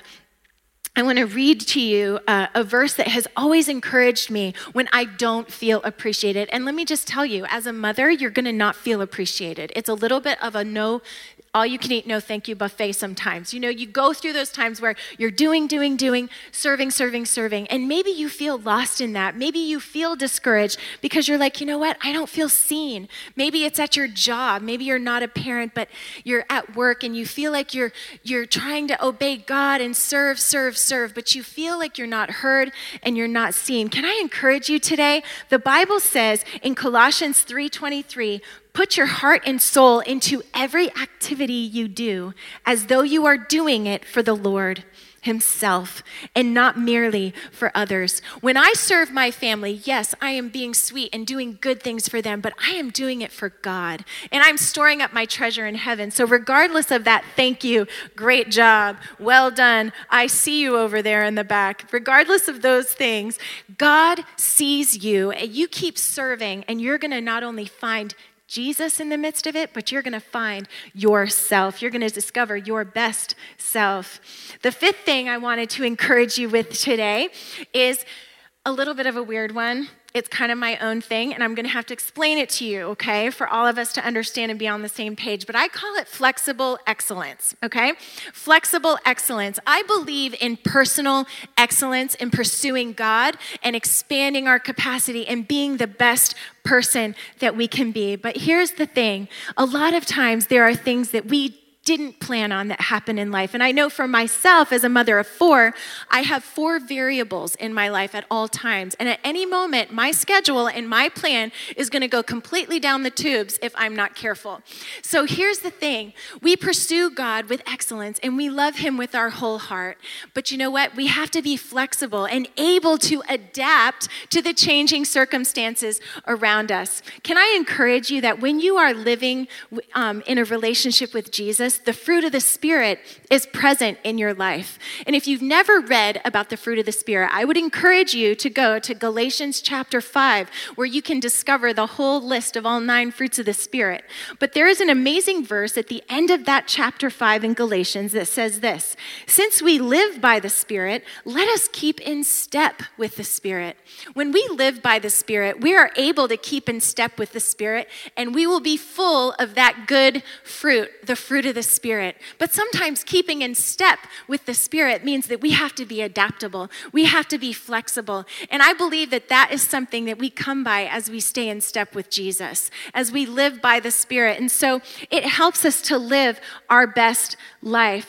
I want to read to you uh, a verse that has always encouraged me when I don't feel appreciated. And let me just tell you, as a mother, you're going to not feel appreciated. It's a little bit of a no, all you can eat, no thank you buffet sometimes. You know, you go through those times where you're doing, doing, doing, serving, serving, serving. And maybe you feel lost in that. Maybe you feel discouraged because you're like, you know what? I don't feel seen. Maybe it's at your job. Maybe you're not a parent, but you're at work and you feel like you're you're trying to obey God and serve, serve, serve, but you feel like you're not heard and you're not seen. Can I encourage you today? The Bible says in Colossians three twenty-three, put your heart and soul into every activity you do as though you are doing it for the Lord himself and not merely for others. When I serve my family, yes, I am being sweet and doing good things for them, but I am doing it for God. And I'm storing up my treasure in heaven. So regardless of that, thank you, great job, well done, I see you over there in the back. Regardless of those things, God sees you and you keep serving and you're going to not only find Jesus in the midst of it, but you're going to find yourself. You're going to discover your best self. The fifth thing I wanted to encourage you with today is a little bit of a weird one. It's kind of my own thing, and I'm going to have to explain it to you, okay, for all of us to understand and be on the same page. But I call it flexible excellence, okay? Flexible excellence. I believe in personal excellence in pursuing God and expanding our capacity and being the best person that we can be. But here's the thing. A lot of times there are things that we didn't plan on that happen in life. And I know for myself as a mother of four, I have four variables in my life at all times. And at any moment, my schedule and my plan is going to go completely down the tubes if I'm not careful. So here's the thing. We pursue God with excellence and we love him with our whole heart. But you know what? We have to be flexible and able to adapt to the changing circumstances around us. Can I encourage you that when you are living um, in a relationship with Jesus, the fruit of the Spirit is present in your life. And if you've never read about the fruit of the Spirit, I would encourage you to go to Galatians chapter five, where you can discover the whole list of all nine fruits of the Spirit. But there is an amazing verse at the end of that chapter five in Galatians that says this: since we live by the Spirit, let us keep in step with the Spirit. When we live by the Spirit, we are able to keep in step with the Spirit, and we will be full of that good fruit, the fruit of the Spirit. But sometimes keeping in step with the Spirit means that we have to be adaptable. We have to be flexible. And I believe that that is something that we come by as we stay in step with Jesus, as we live by the Spirit. And so it helps us to live our best life.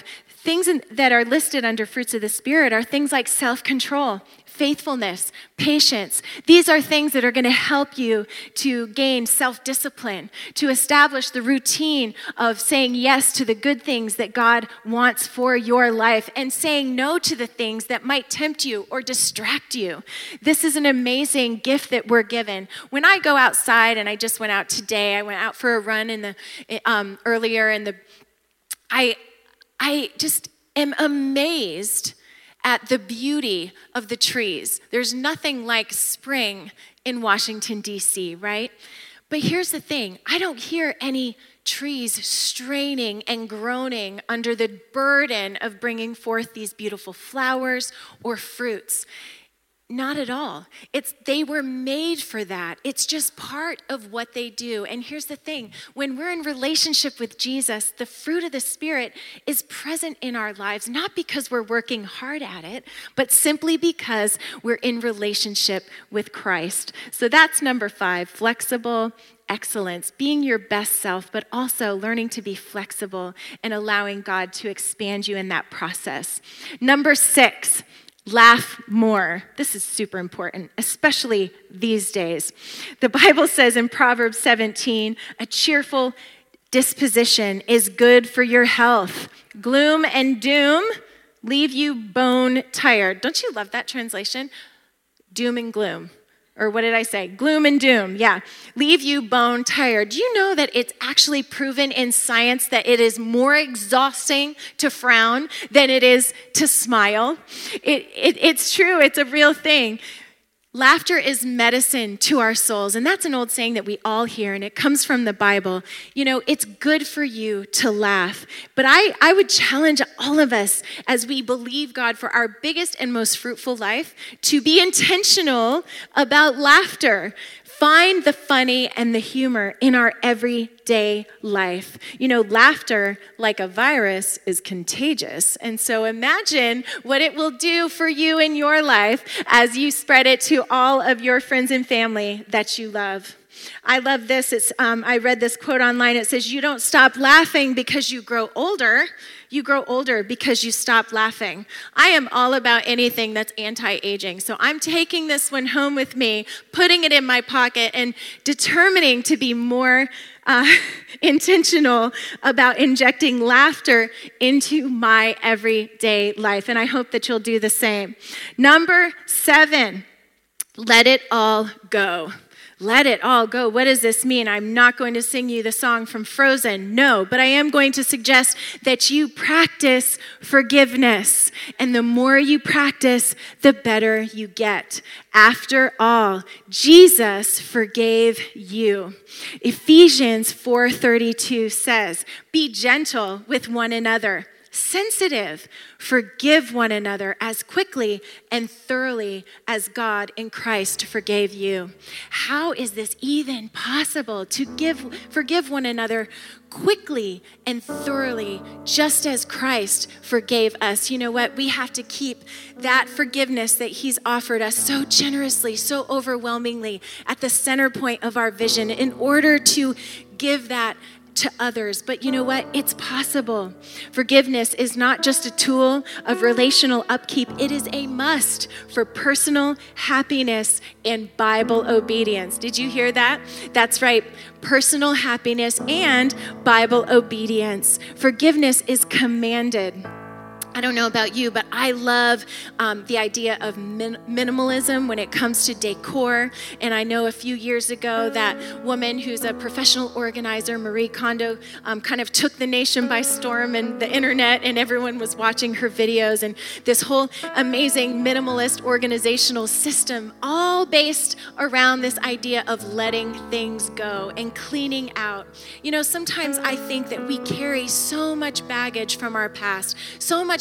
Things in, that are listed under fruits of the Spirit are things like self-control, faithfulness, patience. These are things that are going to help you to gain self-discipline, to establish the routine of saying yes to the good things that God wants for your life and saying no to the things that might tempt you or distract you. This is an amazing gift that we're given. When I go outside, and I just went out today, I went out for a run in the um, earlier in the, I, I just am amazed at the beauty of the trees. There's nothing like spring in Washington, D C, right? But here's the thing, I don't hear any trees straining and groaning under the burden of bringing forth these beautiful flowers or fruits. Not at all. It's they were made for that. It's just part of what they do. And here's the thing, when we're in relationship with Jesus, the fruit of the Spirit is present in our lives, not because we're working hard at it, but simply because we're in relationship with Christ. So that's number five, flexible excellence, being your best self, but also learning to be flexible and allowing God to expand you in that process. Number six, laugh more. This is super important, especially these days. The Bible says in Proverbs seventeen, a cheerful disposition is good for your health. Gloom and doom leave you bone tired. Don't you love that translation? Doom and gloom. Or what did I say? Gloom and doom, yeah. Leave you bone tired. Do you know that it's actually proven in science that it is more exhausting to frown than it is to smile? It, it, it's true, it's a real thing. Laughter is medicine to our souls, and that's an old saying that we all hear, and it comes from the Bible. You know, it's good for you to laugh, but I, I would challenge all of us as we believe God for our biggest and most fruitful life to be intentional about laughter. Find the funny and the humor in our everyday life. You know, laughter, like a virus, is contagious. And so imagine what it will do for you in your life as you spread it to all of your friends and family that you love. I love this. It's, um, I read this quote online. It says, you don't stop laughing because you grow older. You grow older because you stop laughing. I am all about anything that's anti-aging. So I'm taking this one home with me, putting it in my pocket, and determining to be more uh, intentional about injecting laughter into my everyday life. And I hope that you'll do the same. Number seven, let it all go. Let it all go. What does this mean? I'm not going to sing you the song from Frozen. No, but I am going to suggest that you practice forgiveness. And the more you practice, the better you get. After all, Jesus forgave you. Ephesians four thirty-two says, be gentle with one another, sensitive, forgive one another as quickly and thoroughly as God in Christ forgave you. How is this even possible to give, forgive one another quickly and thoroughly, just as Christ forgave us? You know what? We have to keep that forgiveness that he's offered us so generously, so overwhelmingly at the center point of our vision in order to give that to others. But you know what? It's possible. Forgiveness is not just a tool of relational upkeep. It is a must for personal happiness and Bible obedience. Did you hear that? That's right. Personal happiness and Bible obedience. Forgiveness is commanded. I don't know about you, but I love um, the idea of min- minimalism when it comes to decor. And I know a few years ago that woman who's a professional organizer, Marie Kondo, um, kind of took the nation by storm and the internet, and everyone was watching her videos. And this whole amazing minimalist organizational system, all based around this idea of letting things go and cleaning out. You know, sometimes I think that we carry so much baggage from our past, so much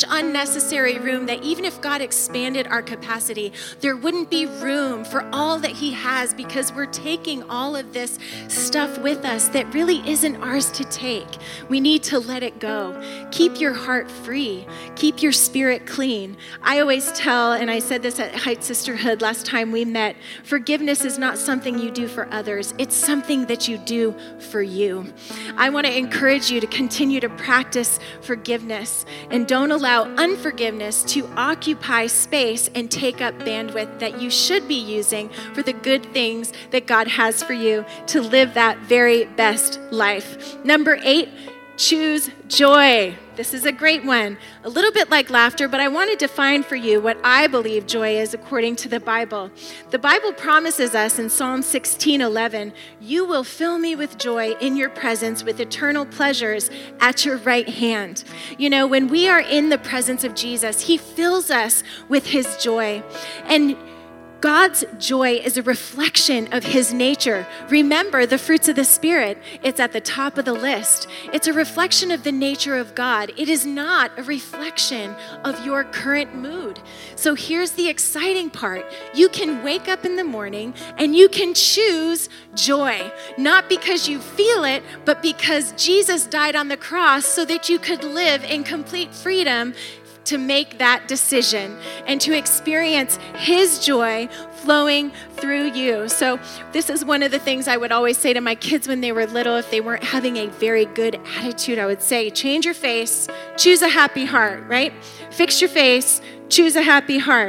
unnecessary room that even if God expanded our capacity, there wouldn't be room for all that he has, because we're taking all of this stuff with us that really isn't ours to take. We need to let it go. Keep your heart free. Keep your spirit clean. I always tell, and I said this at Heights Sisterhood last time we met, forgiveness is not something you do for others. It's something that you do for you. I want to encourage you to continue to practice forgiveness, and don't allow unforgiveness to occupy space and take up bandwidth that you should be using for the good things that God has for you to live that very best life. Number eight, choose joy. This is a great one. A little bit like laughter, but I want to define for you what I believe joy is according to the Bible. The Bible promises us in Psalm sixteen eleven, you will fill me with joy in your presence, with eternal pleasures at your right hand. You know, when we are in the presence of Jesus, he fills us with his joy. And God's joy is a reflection of his nature. Remember the fruits of the Spirit. It's at the top of the list. It's a reflection of the nature of God. It is not a reflection of your current mood. So here's the exciting part. You can wake up in the morning and you can choose joy, not because you feel it, but because Jesus died on the cross so that you could live in complete freedom to make that decision and to experience his joy flowing through you. So this is one of the things I would always say to my kids when they were little. If they weren't having a very good attitude, I would say, change your face, choose a happy heart, right? Fix your face, choose a happy heart.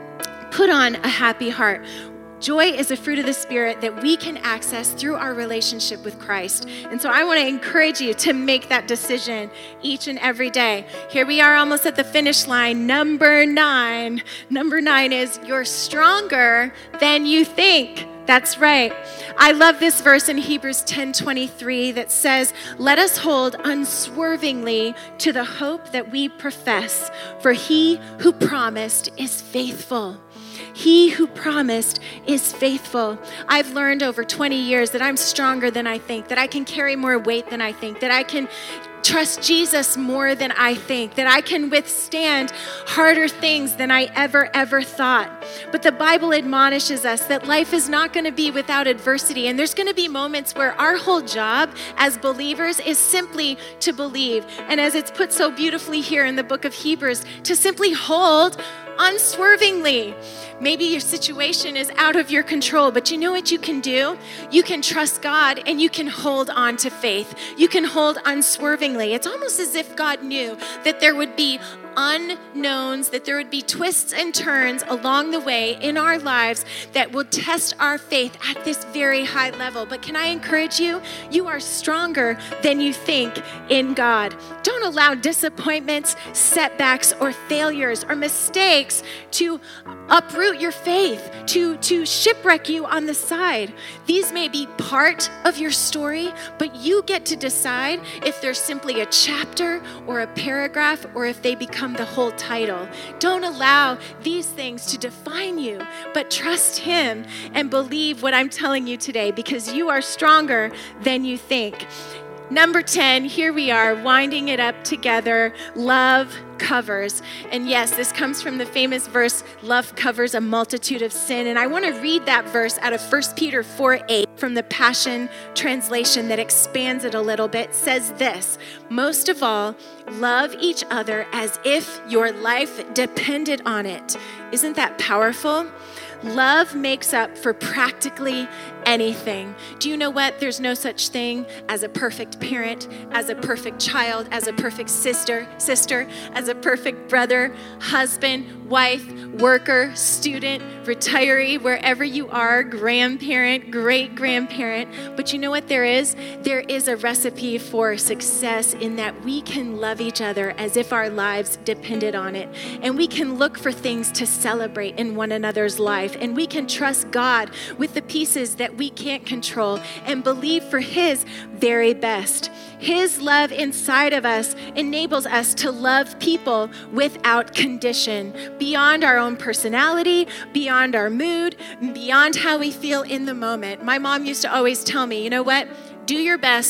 Put on a happy heart. Joy is a fruit of the Spirit that we can access through our relationship with Christ. And so I want to encourage you to make that decision each and every day. Here we are almost at the finish line. Number nine. Number nine is you're stronger than you think. That's right. I love this verse in Hebrews ten twenty-three that says, let us hold unswervingly to the hope that we profess, for he who promised is faithful. He who promised is faithful. I've learned over twenty years that I'm stronger than I think, that I can carry more weight than I think, that I can trust Jesus more than I think, that I can withstand harder things than I ever, ever thought. But the Bible admonishes us that life is not going to be without adversity, and there's going to be moments where our whole job as believers is simply to believe. And as it's put so beautifully here in the book of Hebrews, to simply hold unswervingly. Maybe your situation is out of your control, but you know what you can do? You can trust God and you can hold on to faith. You can hold unswervingly. It's almost as if God knew that there would be unknowns, that there would be twists and turns along the way in our lives that will test our faith at this very high level. But can I encourage you? You are stronger than you think in God. Don't allow disappointments, setbacks, or failures or mistakes to uproot your faith, to, to shipwreck you on the side. These may be part of your story, but you get to decide if they're simply a chapter or a paragraph, or if they become the whole title. Don't allow these things to define you, but trust him and believe what I'm telling you today, because you are stronger than you think. Number ten, here we are, winding it up together. Love covers. And yes, this comes from the famous verse, love covers a multitude of sin. And I want to read that verse out of First Peter four eight from the Passion Translation that expands it a little bit. It says this, most of all, love each other as if your life depended on it. Isn't that powerful? Love makes up for practically anything. Do you know what? There's no such thing as a perfect parent, as a perfect child, as a perfect sister, sister, as a perfect brother, husband, wife, worker, student, retiree, wherever you are, grandparent, great-grandparent. But you know what there is? There is a recipe for success in that we can love each other as if our lives depended on it. And we can look for things to celebrate in one another's life. And we can trust God with the pieces that we can't control and believe for his very best. His love inside of us enables us to love people without condition, beyond our own personality, beyond our mood, beyond how we feel in the moment. My mom used to always tell me, you know what? Do your best,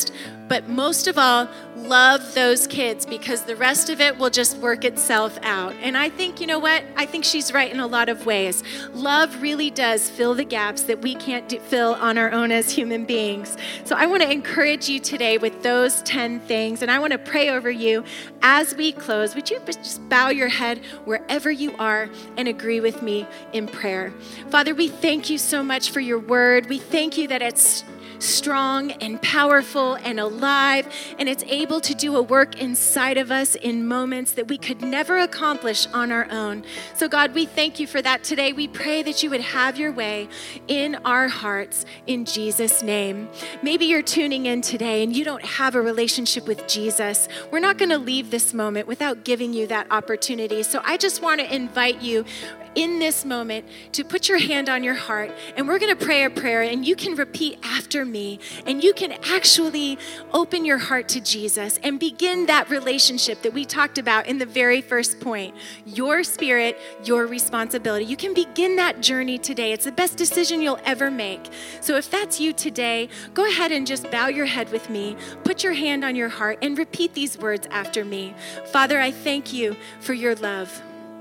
but most of all, love those kids, because the rest of it will just work itself out. And I think, you know what? I think she's right in a lot of ways. Love really does fill the gaps that we can't do, fill on our own as human beings. So I want to encourage you today with those ten things, and I want to pray over you as we close. Would you just bow your head wherever you are and agree with me in prayer? Father, we thank you so much for your word. We thank you that it's strong and powerful and alive, and it's able to do a work inside of us in moments that we could never accomplish on our own. So God, we thank you for that today. We pray that you would have your way in our hearts in Jesus' name. Maybe you're tuning in today and you don't have a relationship with Jesus. We're not going to leave this moment without giving you that opportunity. So I just want to invite you in this moment to put your hand on your heart, and we're going to pray a prayer, and you can repeat after me, and you can actually open your heart to Jesus and begin that relationship that we talked about in the very first point. Your spirit, your responsibility. You can begin that journey today. It's the best decision you'll ever make. So if that's you today, go ahead and just bow your head with me, put your hand on your heart, and repeat these words after me. Father, I thank you for your love.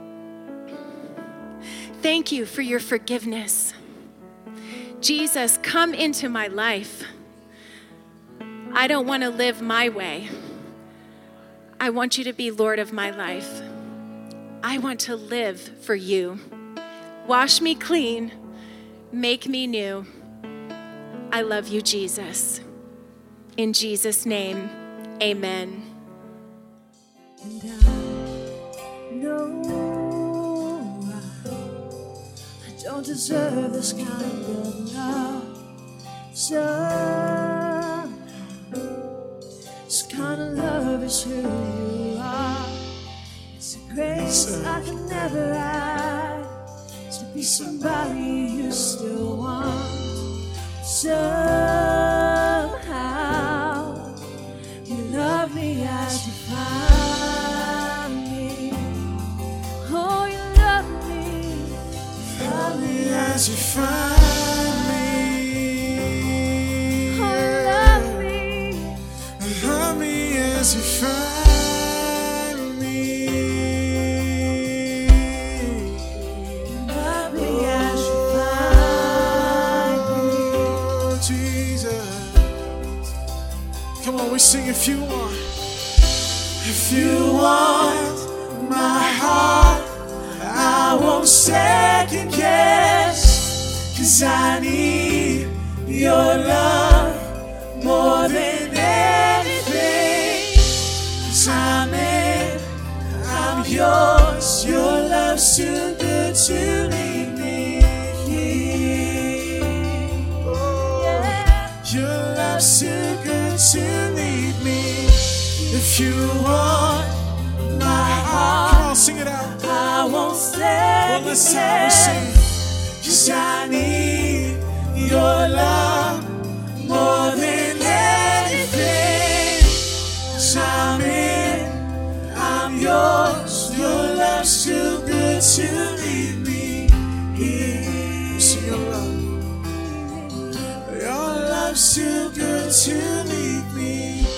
Thank you for your forgiveness. Jesus, come into my life. I don't want to live my way. I want you to be Lord of my life. I want to live for you. Wash me clean. Make me new. I love you, Jesus. In Jesus' name, amen. And I know don't deserve this kind of love. So, this kind of love is who you are. It's a grace I can never hide. To be somebody you still want. Somehow, you love me as you find me. Oh, you love me. Love me as you find me. Oh, love me. Love me as you find me. Love me as you find me. Oh, Jesus. Come on, we sing if you want. If you want my heart, I won't second guess, 'cause I need your love more than anything. 'Cause I'm in, I'm yours, your love's too good to leave me here. Oh, yeah. Your love's too good to leave me. If you want my heart, come on, sing it out. I won't stand. Well, this time we sing. 'Cause I need your love more than anything. 'Cause I'm in, I'm yours. Your love's too good to leave me here. Sing your love. Your love's too good to leave me here.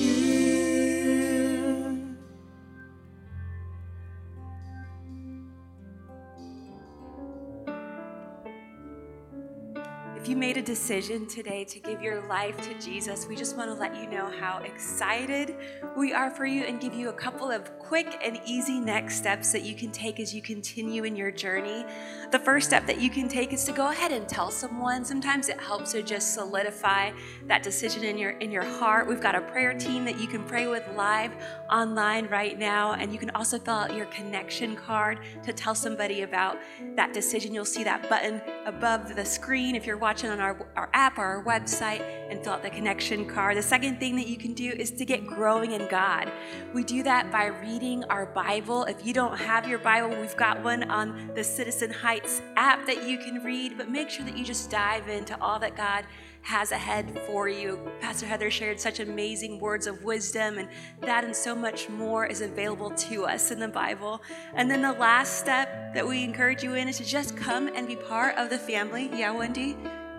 If you made a decision today to give your life to Jesus, we just want to let you know how excited we are for you and give you a couple of quick and easy next steps that you can take as you continue in your journey. The first step that you can take is to go ahead and tell someone. Sometimes it helps to just solidify that decision in your in your heart. We've got a prayer team that you can pray with live online right now, and you can also fill out your connection card to tell somebody about that decision. You'll see that button above the screen if you're watching on our, our app or our website, and fill out the connection card. The second thing that you can do is to get growing in God. We do that by reading our Bible. If you don't have your Bible, we've got one on the Citizen Heights app that you can read, but make sure that you just dive into all that God has ahead for you. Pastor Heather shared such amazing words of wisdom, and that and so much more is available to us in the Bible. And then the last step that we encourage you in is to just come and be part of the family. Yeah, Wendy?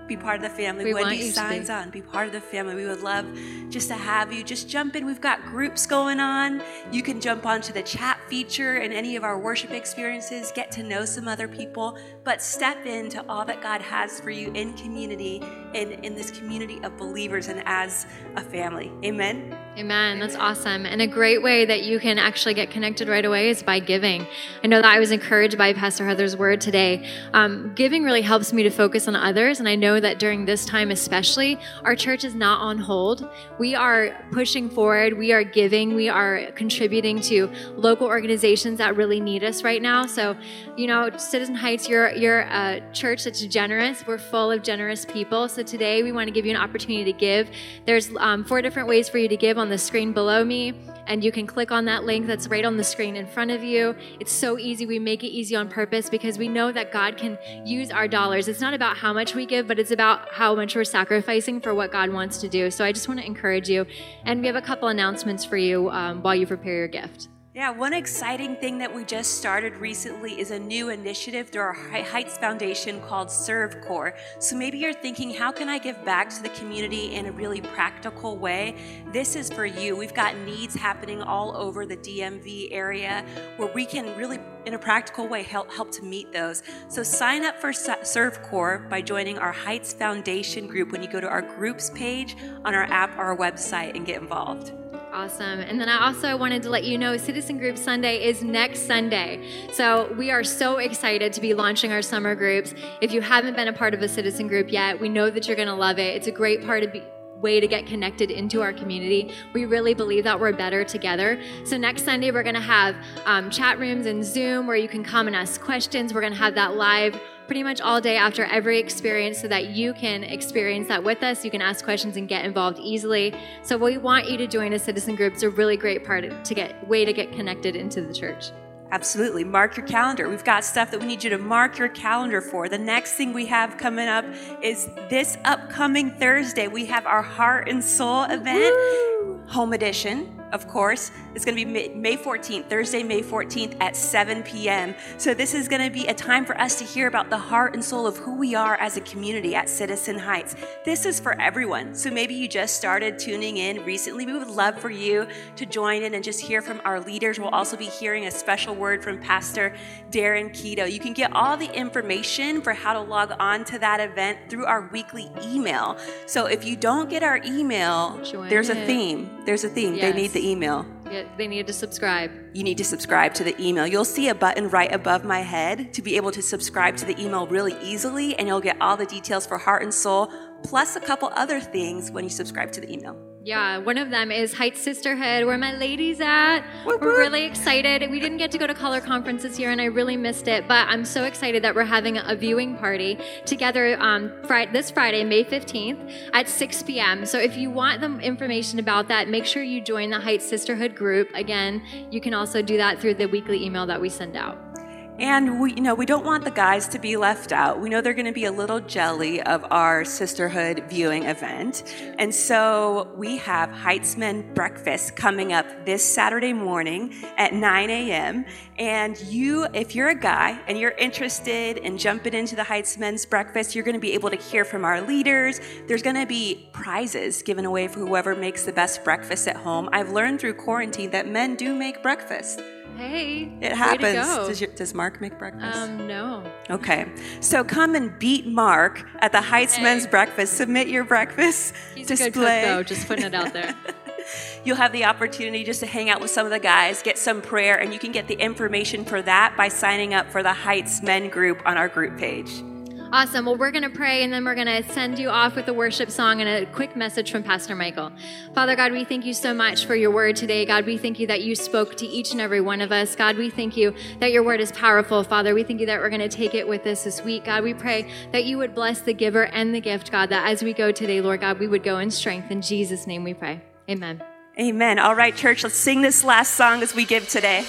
Be part of the family. We want Wendy you to signs be. on. Be part of the family. We would love just to have you. Just jump in. We've got groups going on. You can jump onto the chat feature and any of our worship experiences. Get to know some other people. But step into all that God has for you in community, in, in this community of believers and as a family. Amen? Amen. That's awesome. And a great way that you can actually get connected right away is by giving. I know that I was encouraged by Pastor Heather's word today. Um, giving really helps me to focus on others. And I know that during this time especially, our church is not on hold. We are pushing forward. We are giving. We are contributing to local organizations that really need us right now. So, you know, Citizen Heights, you're, you're a church that's generous. We're full of generous people. So today we want to give you an opportunity to give. There's um, four different ways for you to give on the screen below me, and you can click on that link that's right on the screen in front of you. It's so easy. We make it easy on purpose because we know that God can use our dollars. It's not about how much we give, but it's about how much we're sacrificing for what God wants to do. So I just want to encourage you, and we have a couple announcements for you um, while you prepare your gift. Yeah, one exciting thing that we just started recently is a new initiative through our Heights Foundation called Serve Corps. So maybe you're thinking, how can I give back to the community in a really practical way? This is for you. We've got needs happening all over the D M V area where we can really, in a practical way, help, help to meet those. So sign up for Serve Corps by joining our Heights Foundation group when you go to our groups page on our app or our website and get involved. Awesome. And then I also wanted to let you know Citizen Group Sunday is next Sunday. So we are so excited to be launching our summer groups. If you haven't been a part of a Citizen Group yet, we know that you're going to love it. It's a great part of be- way to get connected into our community. We really believe that we're better together. So next Sunday, we're going to have um, chat rooms and Zoom where you can come and ask questions. We're going to have that live pretty much all day after every experience so that you can experience that with us. You can ask questions and get involved easily. So we want you to join a Citizen Group. It's a really great part to get way to get connected into the church. Absolutely. Mark your calendar. We've got stuff that we need you to mark your calendar for. The next thing we have coming up is this upcoming Thursday. We have our Heart and Soul event, Woo! Home edition. Of course, it's going to be May fourteenth, Thursday, May fourteenth at seven p.m. So this is going to be a time for us to hear about the heart and soul of who we are as a community at Citizen Heights. This is for everyone. So maybe you just started tuning in recently. We would love for you to join in and just hear from our leaders. We'll also be hearing a special word from Pastor Darren Keto. You can get all the information for how to log on to that event through our weekly email. So if you don't get our email, join there's it. a theme. There's a theme. Yes. They need the email. Yeah, they need to subscribe. You need to subscribe to the email. You'll see a button right above my head to be able to subscribe to the email really easily, and you'll get all the details for Heart and Soul, plus a couple other things when you subscribe to the email. Yeah, one of them is Heights Sisterhood, where my ladies at. Whoop, we're whoop. really excited. We didn't get to go to Color Conference this year, and I really missed it, but I'm so excited that we're having a viewing party together um, Friday, this Friday, May fifteenth at six p.m. So if you want the information about that, make sure you join the Heights Sisterhood group. Again, you can also do that through the weekly email that we send out. And we, you know, we don't want the guys to be left out. We know they're going to be a little jelly of our sisterhood viewing event. And so we have Heightsmen Breakfast coming up this Saturday morning at nine a.m. And you, if you're a guy and you're interested in jumping into the Heightsmen's Breakfast, you're going to be able to hear from our leaders. There's going to be prizes given away for whoever makes the best breakfast at home. I've learned through quarantine that men do make breakfast. Hey, it happens. Does, your, does Mark make breakfast? Um, no. Okay. So come and beat Mark at the Heights hey. Men's Breakfast. Submit your breakfast He's display. a good cook, though. Just putting it out there. You'll have the opportunity just to hang out with some of the guys, get some prayer, and you can get the information for that by signing up for the Heights Men group on our group page. Awesome. Well, we're going to pray, and then we're going to send you off with a worship song and a quick message from Pastor Michael. Father God, we thank you so much for your word today. God, we thank you that you spoke to each and every one of us. God, we thank you that your word is powerful. Father, we thank you that we're going to take it with us this week. God, we pray that you would bless the giver and the gift, God, that as we go today, Lord God, we would go in strength. In Jesus' name we pray. Amen. Amen. All right, church, let's sing this last song as we give today.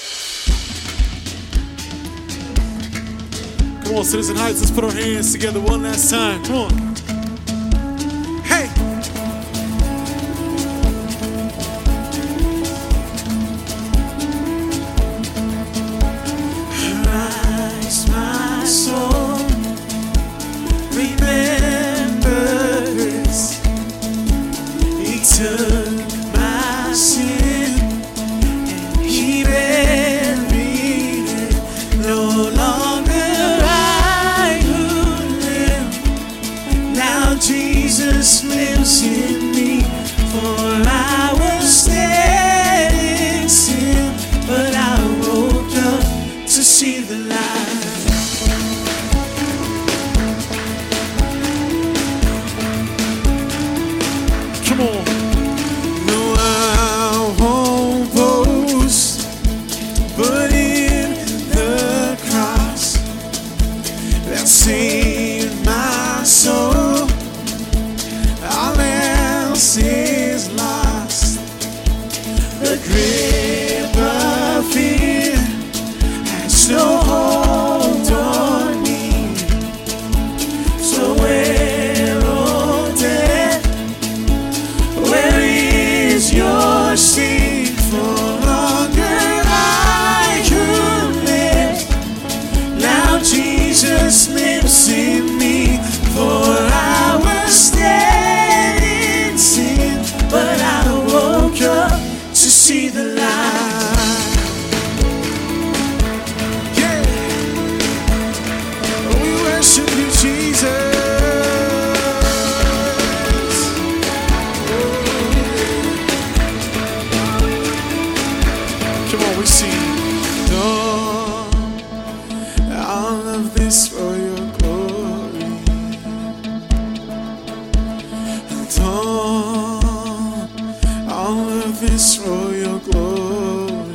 Come on, Citizen Heights, let's put our hands together one last time. Come on. Hey! Rise, my soul, remember Jesus lives in me. For I was dead in sin, but I woke up to see the light. Come on. No, I won't boast, but in the cross that saved my soul. All else is lost. The grip of fear has no hold on me. So where, oh death, where is your sting? For longer I could live. Now Jesus lives in me. For I was dead in sin, but I woke up to see the light. Yeah, we worship you, Jesus. Come on, we sing. Dawn, all of this for your glory. Dawn, all of this for your glory.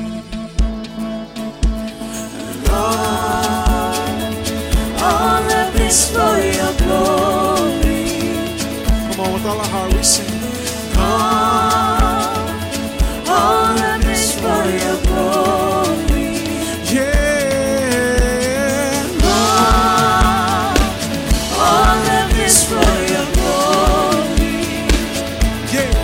Dawn, all of this for your glory. Come on, with all our heart we sing. Dawn, all of this for your glory. Yeah, Lord, all of this for your glory. Yeah,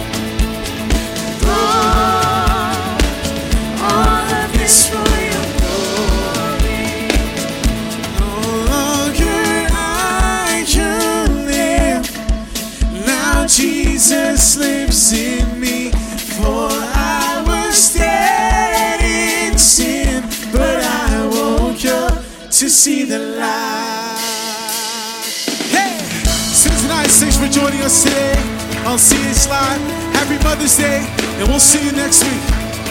Lord, all of this for your glory. No longer I can live. Now Jesus lives in me. For I was dead in sin, but I woke up to see the light. Hey! Citizen Heights, thanks for joining us today on C H Live. Happy Mother's Day, and we'll see you next week.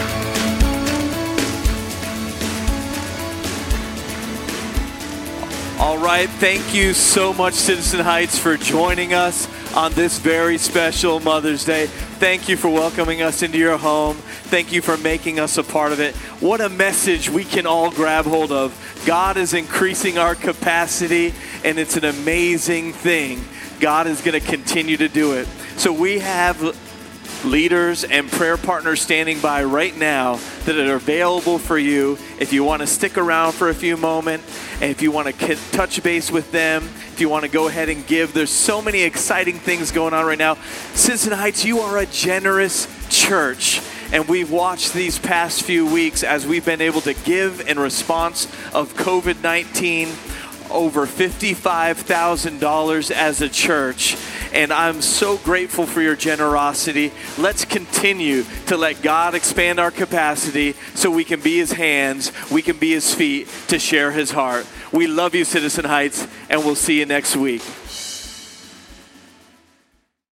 All right, thank you so much, Citizen Heights, for joining us on this very special Mother's Day. Thank you for welcoming us into your home. Thank you for making us a part of it. What a message we can all grab hold of. God is increasing our capacity, and it's an amazing thing. God is going to continue to do it. So we have leaders and prayer partners standing by right now that are available for you if you want to stick around for a few moments, and if you want to touch base with them, if you want to go ahead and give. There's so many exciting things going on right now. Citizen Heights, you are a generous church, and we've watched these past few weeks as we've been able to give in response of covid nineteen over fifty-five thousand dollars as a church. And I'm so grateful for your generosity. Let's continue to let God expand our capacity so we can be his hands, we can be his feet to share his heart. We love you, Citizen Heights, and we'll see you next week.